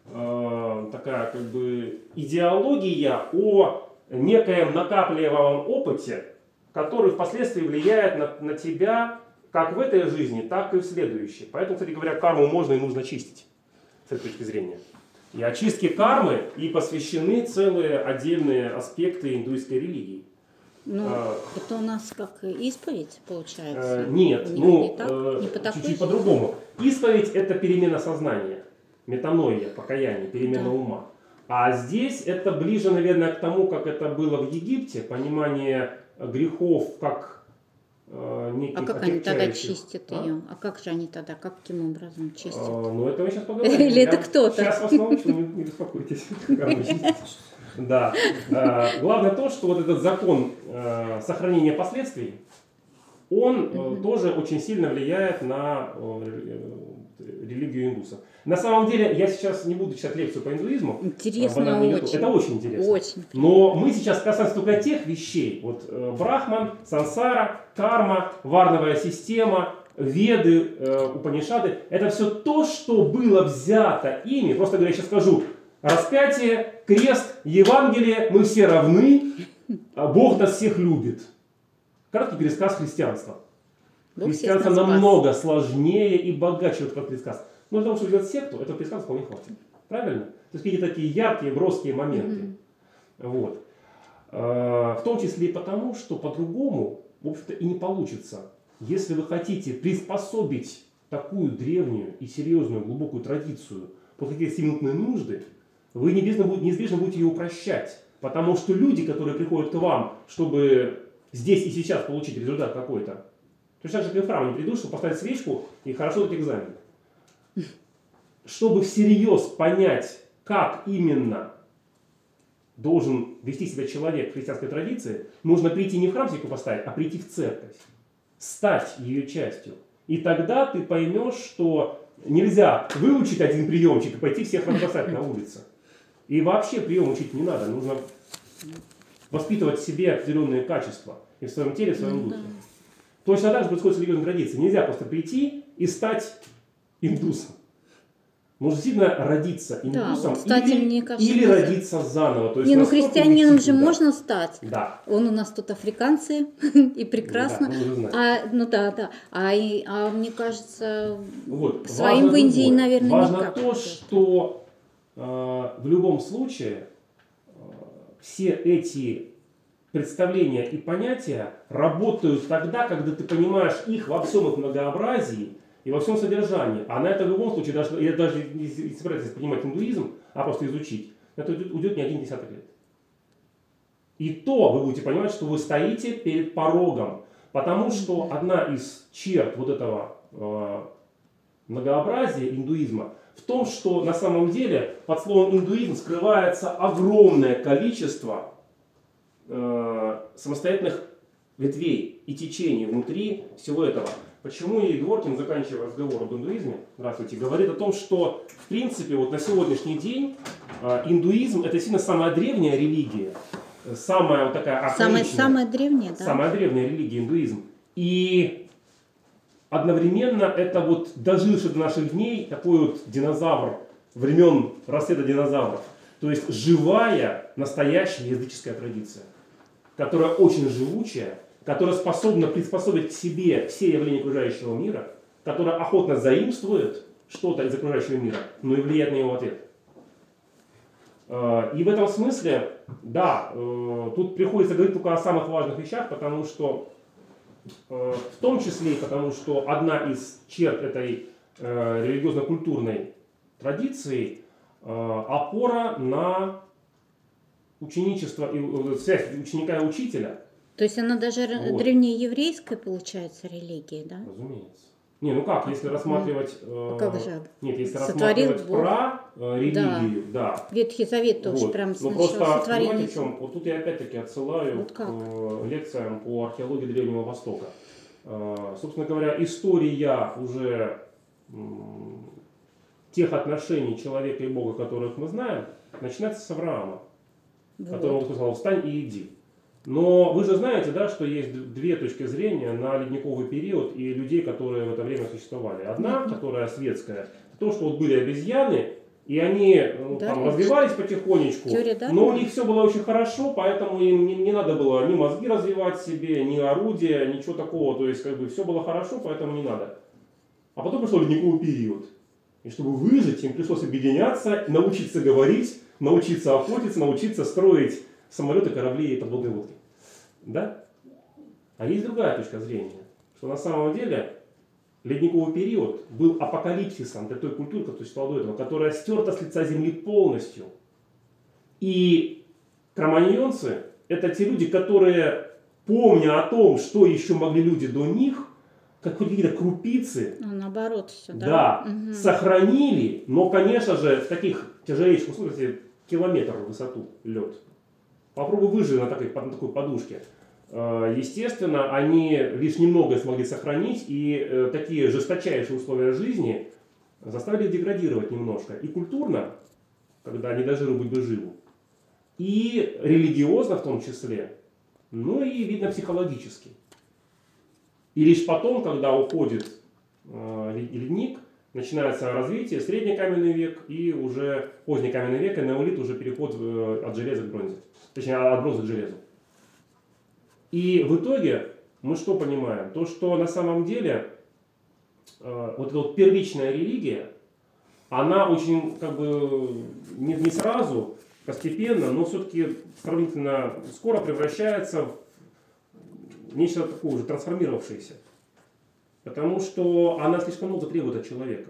э, такая как бы идеология о некоем накапливаемом опыте, который впоследствии влияет на, на тебя как в этой жизни, так и в следующей. Поэтому, кстати говоря, карму можно и нужно чистить с этой точки зрения. И очистке кармы и посвящены целые отдельные аспекты индуистской религии. Ну, а, это у нас как исповедь Э, получается? нет, не, ну, не так? э, Не по чуть-чуть по-другому. Исповедь это перемена сознания, метаноия, покаяние, перемена Да. ума. А здесь это ближе, наверное, к тому, как это было в Египте, понимание грехов как э, неких А как они тогда отягчающих. чистят А? ее? А как же они тогда, как, каким образом чистят? А, ну, это мы сейчас поговорим. Или Я это кто-то? Сейчас вас научу, не, не беспокойтесь. Как мы чистим. Да. А, главное то, что вот этот закон э, сохранения последствий, он э, Мгм. тоже очень сильно влияет на э, религию индусов. На самом деле, я сейчас не буду читать лекцию по индуизму. Интересно банальный ютуб. очень. Это очень интересно. Очень. Но мы сейчас касаемся только тех вещей. Вот э, Брахман, сансара, карма, варновая система, веды, э, Упанишады. Это все то, что было взято ими. Просто говоря, я сейчас скажу. Распятие, крест, Евангелие, мы все равны, а Бог нас всех любит. Краткий пересказ христианства. Бог всех Христианство нас спас. намного сложнее и богаче, вот как пересказ. Но для того, чтобы сделать секту, этого пересказа вполне хватит. Правильно? То есть какие-то такие яркие, броские моменты. Мгм. Вот. А, в том числе и потому, что по-другому, в общем-то, и не получится. Если вы хотите приспособить такую древнюю и серьезную, глубокую традицию под какие-то сиюминутные нужды, вы неизбежно будете, неизбежно будете ее упрощать. Потому что люди, которые приходят к вам, чтобы здесь и сейчас получить результат какой-то, точно так же, как и в храм, они придут, чтобы поставить свечку и хорошо дать экзамен. Чтобы всерьез понять, как именно должен вести себя человек в христианской традиции, нужно прийти не в храм свечку поставить, а прийти в церковь, стать ее частью. И тогда ты поймешь, что нельзя выучить один приемчик и пойти всех разбросать на улице. И вообще прием учить не надо, нужно воспитывать в себе определенные качества и в своем теле, и в своем Ну духе. да. Точно так же происходит с религиозной традицией. Нельзя просто прийти и стать индусом. Нужно действительно родиться Да, индусом вот, кстати, или, мне кажется, или это- родиться заново. То есть Не, ну настолько христианином уйти же туда. можно стать. Да. Он у нас тут африканцы, и прекрасно. Да, мы уже знаем. А, ну да, да. А, и- а мне кажется, Вот. своим Важно в Индии, другое. наверное, Важно никак. то, что э, в любом случае э, все эти представления и понятия работают тогда, когда ты понимаешь их во всем их многообразии и во всем содержании. А на это в любом случае, даже, я даже не собираюсь понимать индуизм, а просто изучить, это уйдет, уйдет не один десяток лет. И то вы будете понимать, что вы стоите перед порогом. Потому что одна из черт вот этого э, многообразия индуизма в том, что на самом деле под словом индуизм скрывается огромное количество э, самостоятельных ветвей и течений внутри всего этого. Почему и Дворкин, заканчивая разговор об индуизме, здравствуйте, говорит о том, что в принципе вот на сегодняшний день э, индуизм это сильно самая древняя религия, самая вот такая самая, архаичная, самая древняя, да. самая древняя религия индуизм. И одновременно это вот доживший до наших дней такой вот динозавр времен расцвета динозавров. То есть живая, настоящая языческая традиция, которая очень живучая, которая способна приспособить к себе все явления окружающего мира, которая охотно заимствует что-то из окружающего мира, но и влияет на его ответ. И в этом смысле, да, тут приходится говорить только о самых важных вещах, потому что, в том числе и потому, что одна из черт этой религиозно-культурной традиции опора на ученичество и связь ученика и учителя. То есть она даже Вот. древнееврейская, получается, религия, да? Разумеется. Не, ну как, если рассматривать... А как же? Нет, если Сотворил рассматривать Бог. про э, религию, да. да. Ветхий Завет тоже Вот. прям Ну сначала просто, сотворение. понимаете, в чем? Вот тут я опять-таки отсылаю Вот к э, лекциям по археологии Древнего Востока. Э, собственно говоря, история уже м, тех отношений человека и Бога, которых мы знаем, начинается с Авраама, Вот. которому он сказал: «Встань и иди». Но вы же знаете, да, что есть две точки зрения на ледниковый период и людей, которые в это время существовали. Одна, mm-hmm. которая светская, то, что вот были обезьяны, и они ну, там, развивались потихонечку, но у них все было очень хорошо, поэтому им не, не надо было ни мозги развивать себе, ни орудия, ничего такого. То есть как бы все было хорошо, поэтому не надо. А потом пришел ледниковый период. И чтобы выжить, им пришлось объединяться, научиться говорить, научиться охотиться, научиться строить самолеты, корабли и подводные лодки. Да? А есть другая точка зрения, что на самом деле ледниковый период был апокалипсисом для той культуры, которая существовала до этого, которая стерта с лица земли полностью. И кроманьонцы — это те люди, которые, помня о том, что еще могли люди до них, как какие-то крупицы, ну, наоборот, все, да, да угу. сохранили, но, конечно же, в таких тяжелейших условиях, километр в высоту лед. Попробуй выжить на такой, на такой подушке. Естественно, они лишь немного смогли сохранить, и такие жесточайшие условия жизни заставили деградировать немножко. И культурно, когда не дожили быть бы живу, и религиозно в том числе, ну и, видно, психологически. И лишь потом, когда уходит ледник, начинается развитие, средний каменный век и уже поздний каменный век, и неолит, уже переход от железа к бронзе. Точнее, от бронзы к железу. И в итоге мы что понимаем? То, что на самом деле э, вот эта вот первичная религия, она очень как бы не, не сразу, постепенно, но все-таки сравнительно скоро превращается в нечто такое уже трансформировавшееся. Потому что она слишком много требует от человека.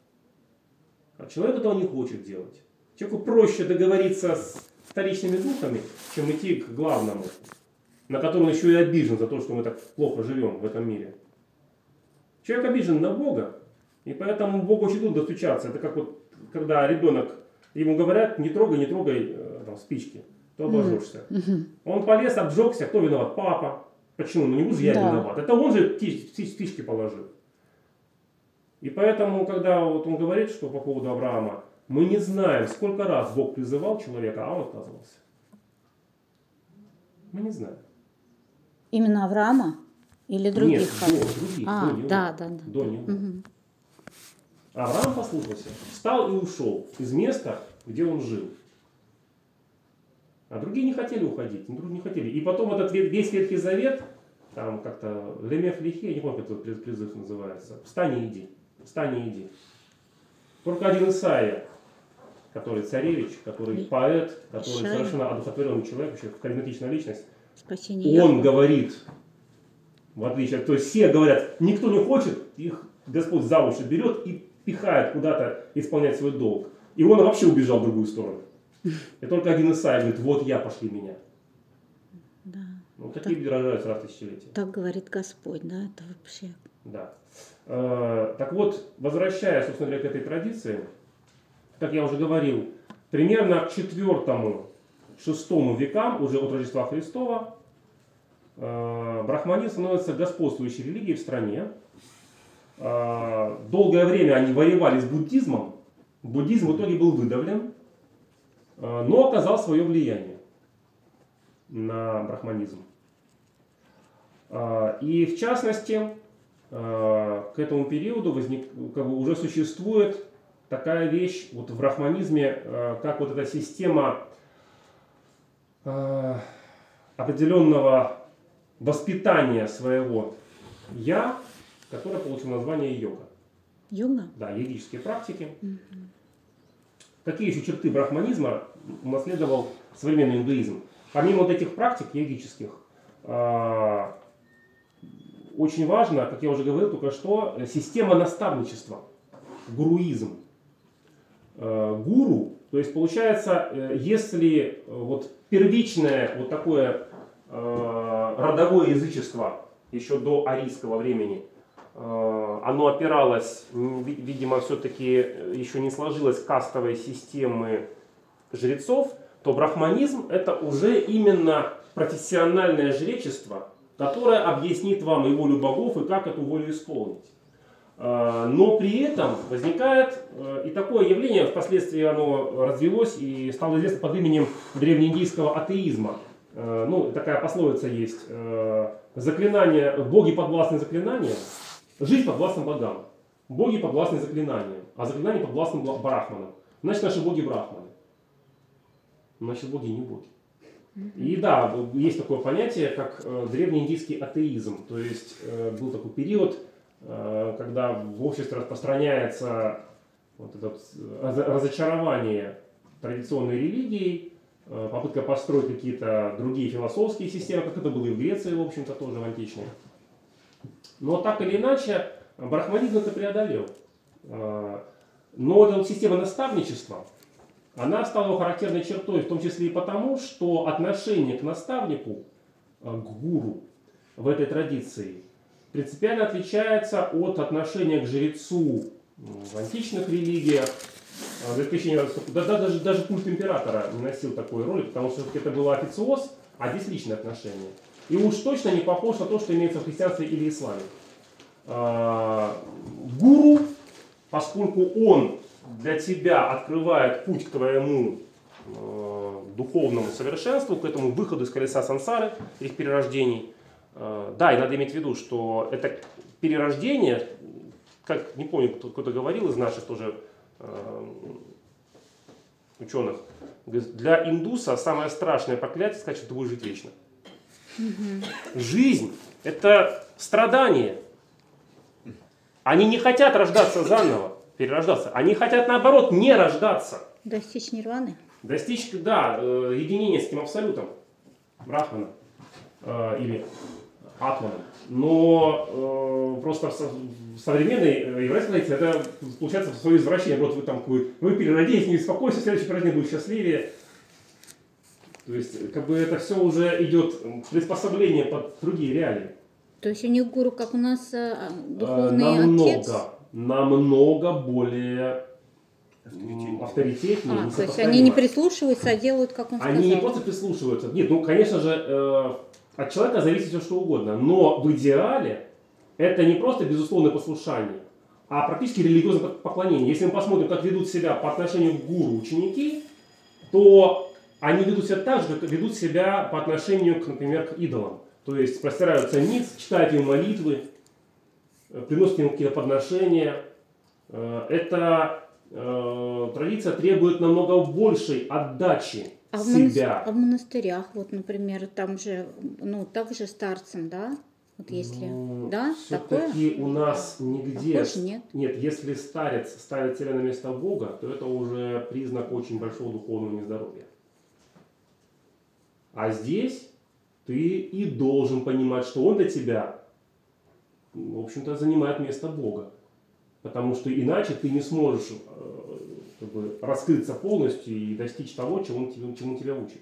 А человек этого не хочет делать. Человеку проще договориться с вторичными духами, чем идти к главному, на котором еще и обижен за то, что мы так плохо живем в этом мире. Человек обижен на Бога, и поэтому Богу очень трудно достучаться. Это как вот, когда ребенок, ему говорят: не трогай, не трогай там, спички, то обожжешься. Mm-hmm. Он полез, обжегся, кто виноват? Папа. Почему? Ну не буду я да. виноват. Это он же спички положил. И поэтому, когда вот он говорит, что по поводу Авраама, мы не знаем, сколько раз Бог призывал человека, а он отказывался. Мы не знаем. Именно Авраама? Или других? Нет, до, других, а, до него. Да, да, да. До него. Угу. Авраам послушался, встал и ушел из места, где он жил. А другие не хотели уходить, не хотели. И потом этот весь Ветхий Завет, там как-то Лемеф Лихи, я не помню, как этот призыв называется, встань и иди, встань и иди. Только один Исаия, который царевич, который поэт, который Ишая. Совершенно одухотворенный человек, вообще харизматичная личность, Спасение он Яхова. Говорит, в отличие, то есть все говорят, никто не хочет, их Господь за уши берет и пихает куда-то исполнять свой долг. И он вообще убежал в другую сторону. И только один Исаия говорит: вот я, пошли меня. Да. Ну, такие люди рождаются раз в тысячелетие. Так говорит Господь, да, это вообще. Да. Э, так вот, возвращаясь, собственно говоря, к этой традиции, как я уже говорил, примерно к четвёртому, шестому векам, уже от Рождества Христова, э, брахманизм становится господствующей религией в стране. Э, долгое время они воевали с буддизмом. Буддизм в итоге был выдавлен, но оказал свое влияние на брахманизм. И в частности, к этому периоду возник, как бы уже существует такая вещь вот в брахманизме, как вот эта система определенного воспитания своего «я», которая получила название йога. Йога? Да, йогические практики. Угу. Какие еще черты брахманизма унаследовал современный индуизм? Помимо вот этих практик йогических, очень важно, как я уже говорил только что, система наставничества, гуруизм. Гуру, то есть получается, если вот первичное вот такое родовое язычество еще до арийского времени оно опиралось, видимо, все-таки еще не сложилось кастовой системы жрецов, то брахманизм это уже именно профессиональное жречество, которое объяснит вам и волю богов, и как эту волю исполнить. Но при этом возникает и такое явление, впоследствии оно развелось и стало известно под именем древнеиндийского атеизма. Ну, такая пословица есть: заклинание, боги подвластны заклинаниям, жизнь подвластна богам, боги подвластны заклинаниям, а заклинания подвластны брахманам. Значит, наши боги брахманы. Значит, боги не боги. И да, есть такое понятие, как древнеиндийский атеизм. То есть был такой период, когда в обществе распространяется вот это разочарование традиционной религией, попытка построить какие-то другие философские системы, как это было и в Греции, в общем-то, тоже в античной. Но так или иначе, брахманизм это преодолел. Но эта вот система наставничества, она стала его характерной чертой, в том числе и потому, что отношение к наставнику, к гуру в этой традиции принципиально отличается от отношения к жрецу в античных религиях. За исключением, да, да, даже, даже культ императора не носил такой роли, потому что это был официоз, а здесь личные отношения. И уж точно не похож на то, что имеется в христианстве или исламе. Гуру, поскольку он для тебя открывает путь к твоему э, духовному совершенству, к этому выходу из колеса сансары, их перерождений. Э, да, и надо иметь в виду, что это перерождение, как, не помню, кто-то говорил из наших тоже э, ученых, для индуса самое страшное проклятие сказать, что ты будешь жить вечно. Mm-hmm. Жизнь – это страдание. Они не хотят рождаться заново. Перерождаться. Они хотят, наоборот, не рождаться. Достичь нирваны? Достичь, да, единения с этим абсолютом, брахманом э, или атманом. Но э, просто в современной еврейской традиции это получается свое извращение. Вот вы там, вы, вы переродились, не беспокойся, следующее перерождение будет счастливее. То есть, как бы это все уже идет приспособление под другие реалии. То есть у них гуру, как у нас духовный э, намного. отец? намного более авторитетнее. авторитетнее а, то есть они не прислушиваются, а делают, как он сказал? Они не просто прислушиваются. Нет, ну, конечно же, э, от человека зависит все, что угодно. Но в идеале это не просто безусловное послушание, а практически религиозное поклонение. Если мы посмотрим, как ведут себя по отношению к гуру ученики, то они ведут себя так же, как ведут себя по отношению, к, например, к идолам. То есть простираются ниц, читают им молитвы, приносят ему какие-то подношения. Эта э, традиция требует намного большей отдачи а себя. В, а в монастырях, вот, например, там же, ну, также старцем, да? Вот если, ну, да, такое? Все-таки у нас нигде... Похоже, нет. Нет, если старец ставит себя на место Бога, то это уже признак очень большого духовного нездоровья. А здесь ты и должен понимать, что он для тебя, в общем-то, занимает место Бога. Потому что иначе ты не сможешь как бы, раскрыться полностью и достичь того, чему, чему тебя учит.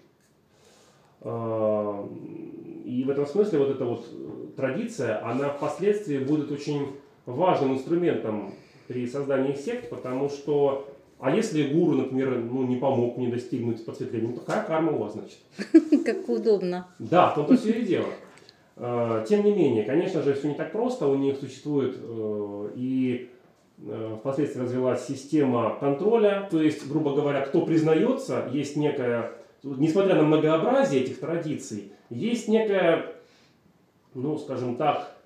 И в этом смысле вот эта вот традиция, она впоследствии будет очень важным инструментом при создании сект, потому что, а если гуру, например, ну, не помог мне достигнуть просветления, ну какая карма у вас, значит? Как удобно. Да, в том-то все и дело. Тем не менее, конечно же, все не так просто. У них существует и впоследствии развилась система контроля. То есть, грубо говоря, кто признается, есть некая, несмотря на многообразие этих традиций, есть некая, ну, скажем так,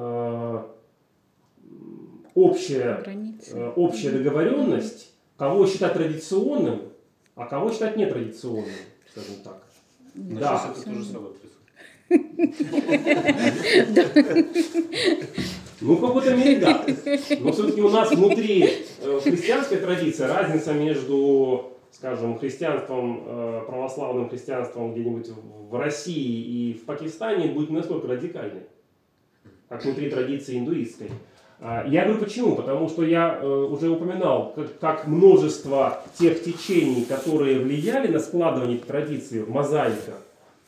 общая, общая договоренность, кого считать традиционным, а кого считать нетрадиционным, скажем так. Но да. сейчас это тоже самое происходит. Ну, в какой-то мере, да. Но все-таки у нас внутри христианской традиции разница между, скажем, христианством, православным христианством где-нибудь в России и в Пакистане будет не настолько радикальной, как внутри традиции индуистской. Я говорю почему? Потому что я уже упоминал, как, как множество тех течений, которые влияли на складывание традиции, мозаика,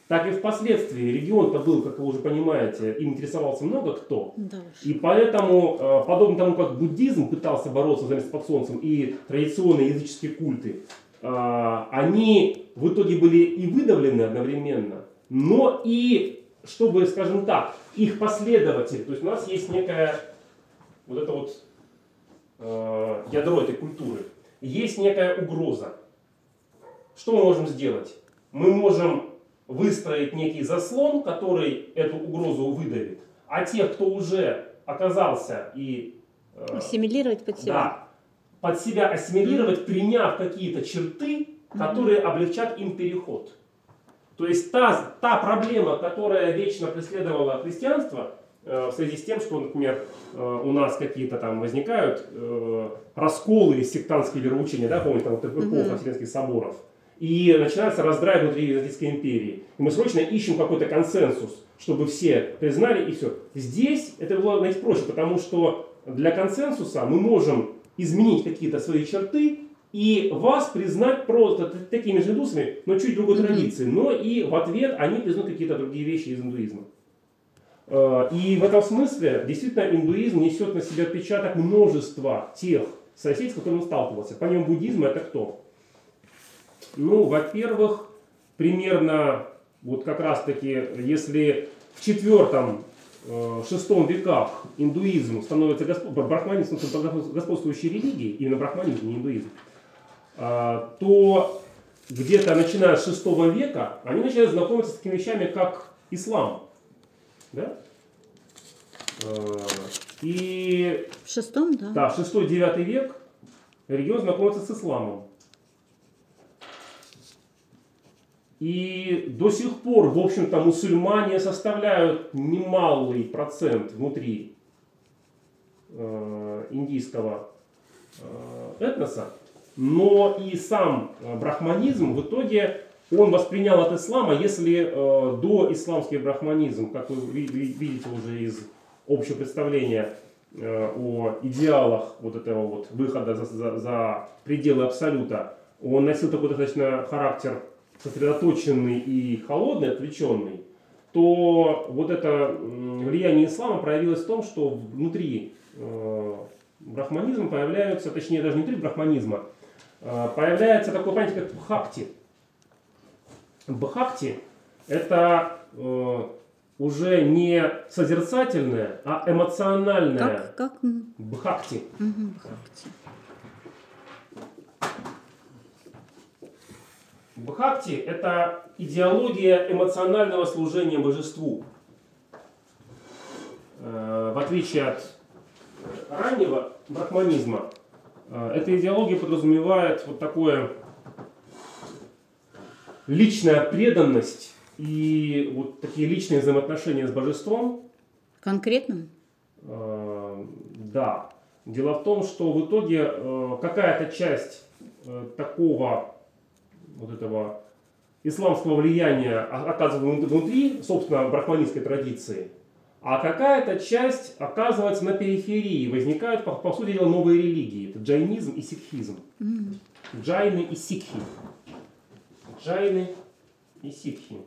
так и впоследствии регион-то был, как вы уже понимаете, им интересовался много кто. Да. И поэтому, подобно тому, как буддизм пытался бороться за место под солнцем и традиционные языческие культы, они в итоге были и выдавлены одновременно, но и, чтобы, скажем так, их последователи, то есть у нас есть некая вот это вот э, ядро этой культуры, есть некая угроза. Что мы можем сделать? Мы можем выстроить некий заслон, который эту угрозу выдавит, а тех, кто уже оказался и... Э, ассимилировать под себя. Да, под себя ассимилировать, mm-hmm. приняв какие-то черты, которые mm-hmm. облегчат им переход. То есть та, та проблема, которая вечно преследовала христианство, э, в связи с тем, что, например, э, у нас какие-то там возникают э, расколы из сектантские вероучения, да, помните, там, вот эпоха mm-hmm. Вселенских соборов, и начинается раздрай внутри Византийской империи. И мы срочно ищем какой-то консенсус, чтобы все признали, и все. Здесь это было, знаете, проще, потому что для консенсуса мы можем изменить какие-то свои черты и вас признать просто такими же индусами, но чуть другой mm-hmm. традиции. Но и в ответ они признают какие-то другие вещи из индуизма. И в этом смысле действительно индуизм несет на себя отпечаток множества тех соседей, с которыми он сталкивался. Помимо буддизма это кто? Ну, во-первых, примерно вот как раз таки, если в четвёртом шестом веках индуизм становится госп... брахманизм господствующей религией, именно брахманизм, не индуизм, то где-то начиная с шестого века они начинают знакомиться с такими вещами, как ислам. Да? И в шестом, да. Да, шестой-девятый век регион знакомится с исламом. И до сих пор, в общем-то, мусульмане составляют немалый процент внутри э, индийского э, этноса, но и сам брахманизм в итоге он воспринял от ислама, если э, до исламский брахманизм, как вы видите уже из общего представления э, о идеалах вот этого вот выхода за, за, за пределы абсолюта, он носил такой достаточно характер сосредоточенный и холодный, отвлеченный, то вот это влияние ислама проявилось в том, что внутри э, брахманизма появляются, точнее даже внутри брахманизма, э, появляется такое понятие, как бхакти. Бхакти это э, уже не созерцательное, а эмоциональное. Как? Как? Бхакти. Угу, бхакти. Бхакти – это идеология эмоционального служения божеству. В отличие от раннего брахманизма, эта идеология подразумевает вот такое личная преданность и вот такие личные взаимоотношения с божеством. Конкретно? Да. Дело в том, что в итоге какая-то часть такого вот этого исламского влияния оказывается внутри, собственно, брахманистской традиции, а какая-то часть оказывается на периферии. Возникают, по, по сути дела, новые религии. Это джайнизм и сикхизм. Mm-hmm. Джайны и сикхи. Джайны и сикхи.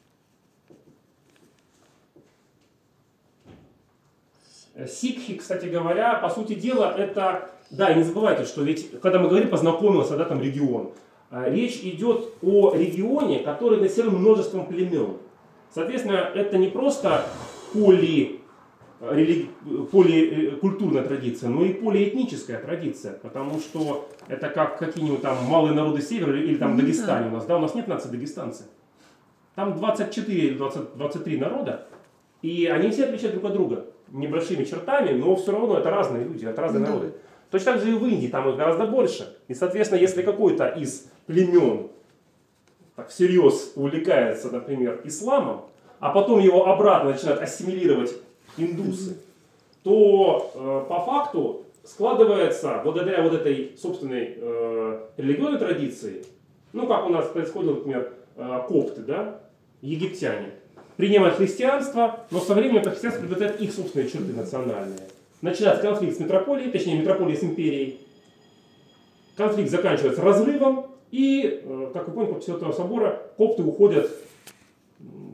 Сикхи, кстати говоря, по сути дела, это... Да, не забывайте, что ведь, когда мы говорим, познакомился, да, там регион, речь идет о регионе, который населен множеством племен. Соответственно, это не просто поли, религи, поликультурная традиция, но и полиэтническая традиция. Потому что это как какие-нибудь там малые народы севера или там в Дагестане у нас. Да, у нас нет нации дагестанцы. Там двадцать четыре или двадцать три народа, и они все отличаются друг от друга небольшими чертами, но все равно это разные люди, это разные народы. Точно так же и в Индии, там их гораздо больше. И, соответственно, если какой-то из племен так всерьез увлекается, например, исламом, а потом его обратно начинают ассимилировать индусы, то э, по факту складывается, благодаря вот этой собственной э, религиозной традиции, ну как у нас происходило, например, э, копты, да, египтяне, принимают христианство, но со временем это христианство приобретает их собственные черты национальные. Начинается конфликт с метрополией, точнее метрополией с империей. Конфликт заканчивается разрывом, и, как вы поняли, после этого собора копты уходят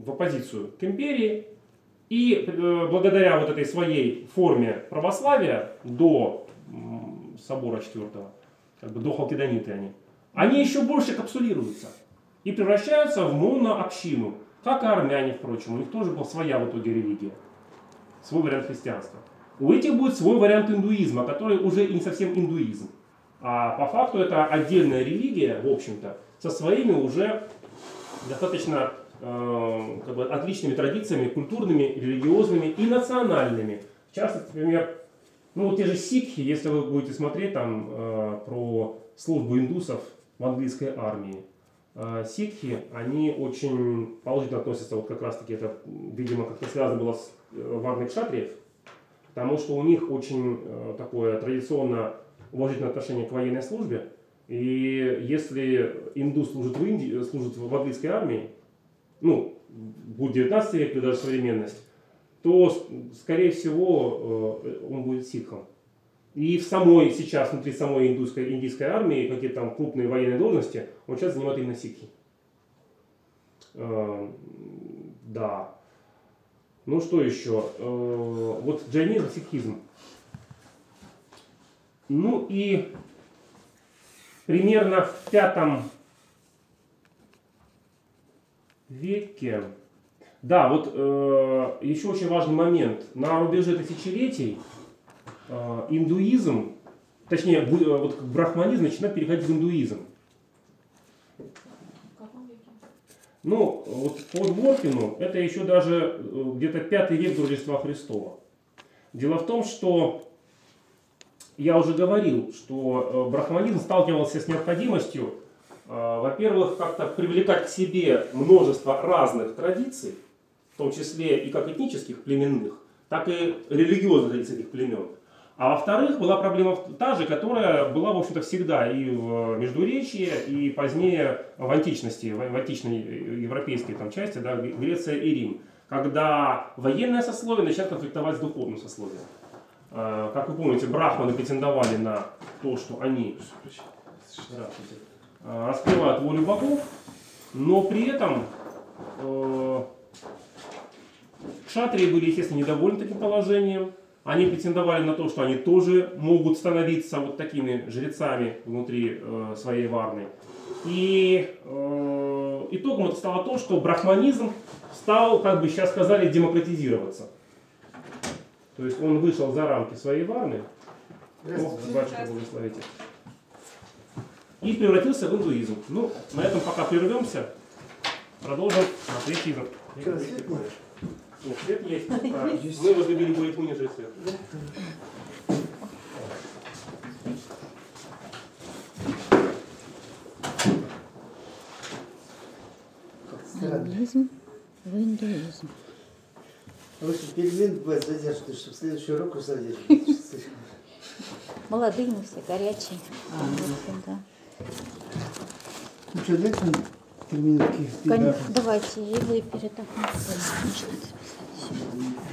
в оппозицию к империи, и э, благодаря вот этой своей форме православия до м, собора четвёртого, как бы до халкидониты они, они еще больше капсулируются и превращаются в монообщину, как и армяне, впрочем, у них тоже была своя в итоге религия, свой вариант христианства. У этих будет свой вариант индуизма, который уже и не совсем индуизм, а по факту это отдельная религия, в общем-то, со своими уже достаточно э, как бы отличными традициями, культурными, религиозными и национальными. В частности, например, ну, вот те же сикхи, если вы будете смотреть там э, про службу индусов в английской армии, э, сикхи, они очень положительно относятся, вот как раз таки это, видимо, как-то связано было с э, армией кшатриев, потому что у них очень э, такое традиционно уважительное отношение к военной службе. И если индус служит в Индии, служит в английской армии, ну, будет девятнадцатый век или даже современность, то, скорее всего, он будет сикхом. И в самой, сейчас внутри самой индийской, индийской армии, какие-то там крупные военные должности, он сейчас занимает именно сикхи. Э, да. Ну что еще? Э, вот джайнизм, сикхизм. Ну и примерно в пятом веке, да, вот э, еще очень важный момент, на рубеже тысячелетий э, индуизм, точнее, бу, вот брахманизм начинает переходить в индуизм. В каком веке? Ну, вот по Дворкину это еще даже где-то пятый век до Рождества Христова. Дело в том, что я уже говорил, что брахманизм сталкивался с необходимостью, во-первых, как-то привлекать к себе множество разных традиций, в том числе и как этнических, племенных, так и религиозных традиций этих племен. А во-вторых, была проблема та же, которая была, в общем-то, всегда и в Междуречье, и позднее в античности, в античной европейской там, части, да, Греция и Рим, когда военное сословие начинает конфликтовать с духовным сословием. Как вы помните, брахманы претендовали на то, что они раскрывают волю богов, но при этом э, кшатрии были, естественно, недовольны таким положением. Они претендовали на то, что они тоже могут становиться вот такими жрецами внутри э, своей варны. И э, итогом это стало то, что брахманизм стал, как бы сейчас сказали, демократизироваться. То есть он вышел за рамки своей варны, о, батюшка, благословите, и превратился в индуизм. Ну, на этом пока прервемся, продолжим на третий язык. Нет, свет есть. А, мы возле берегу реку не жить свет. Индуизм в индуизм. Потому что перемен бывает задержка, чтобы следующий урок задерживаться. Молодые мы все, горячие. А, Вот, да. Ну что, дайте нам три минутки? Кон- Давайте, и вы перед окном можно записать.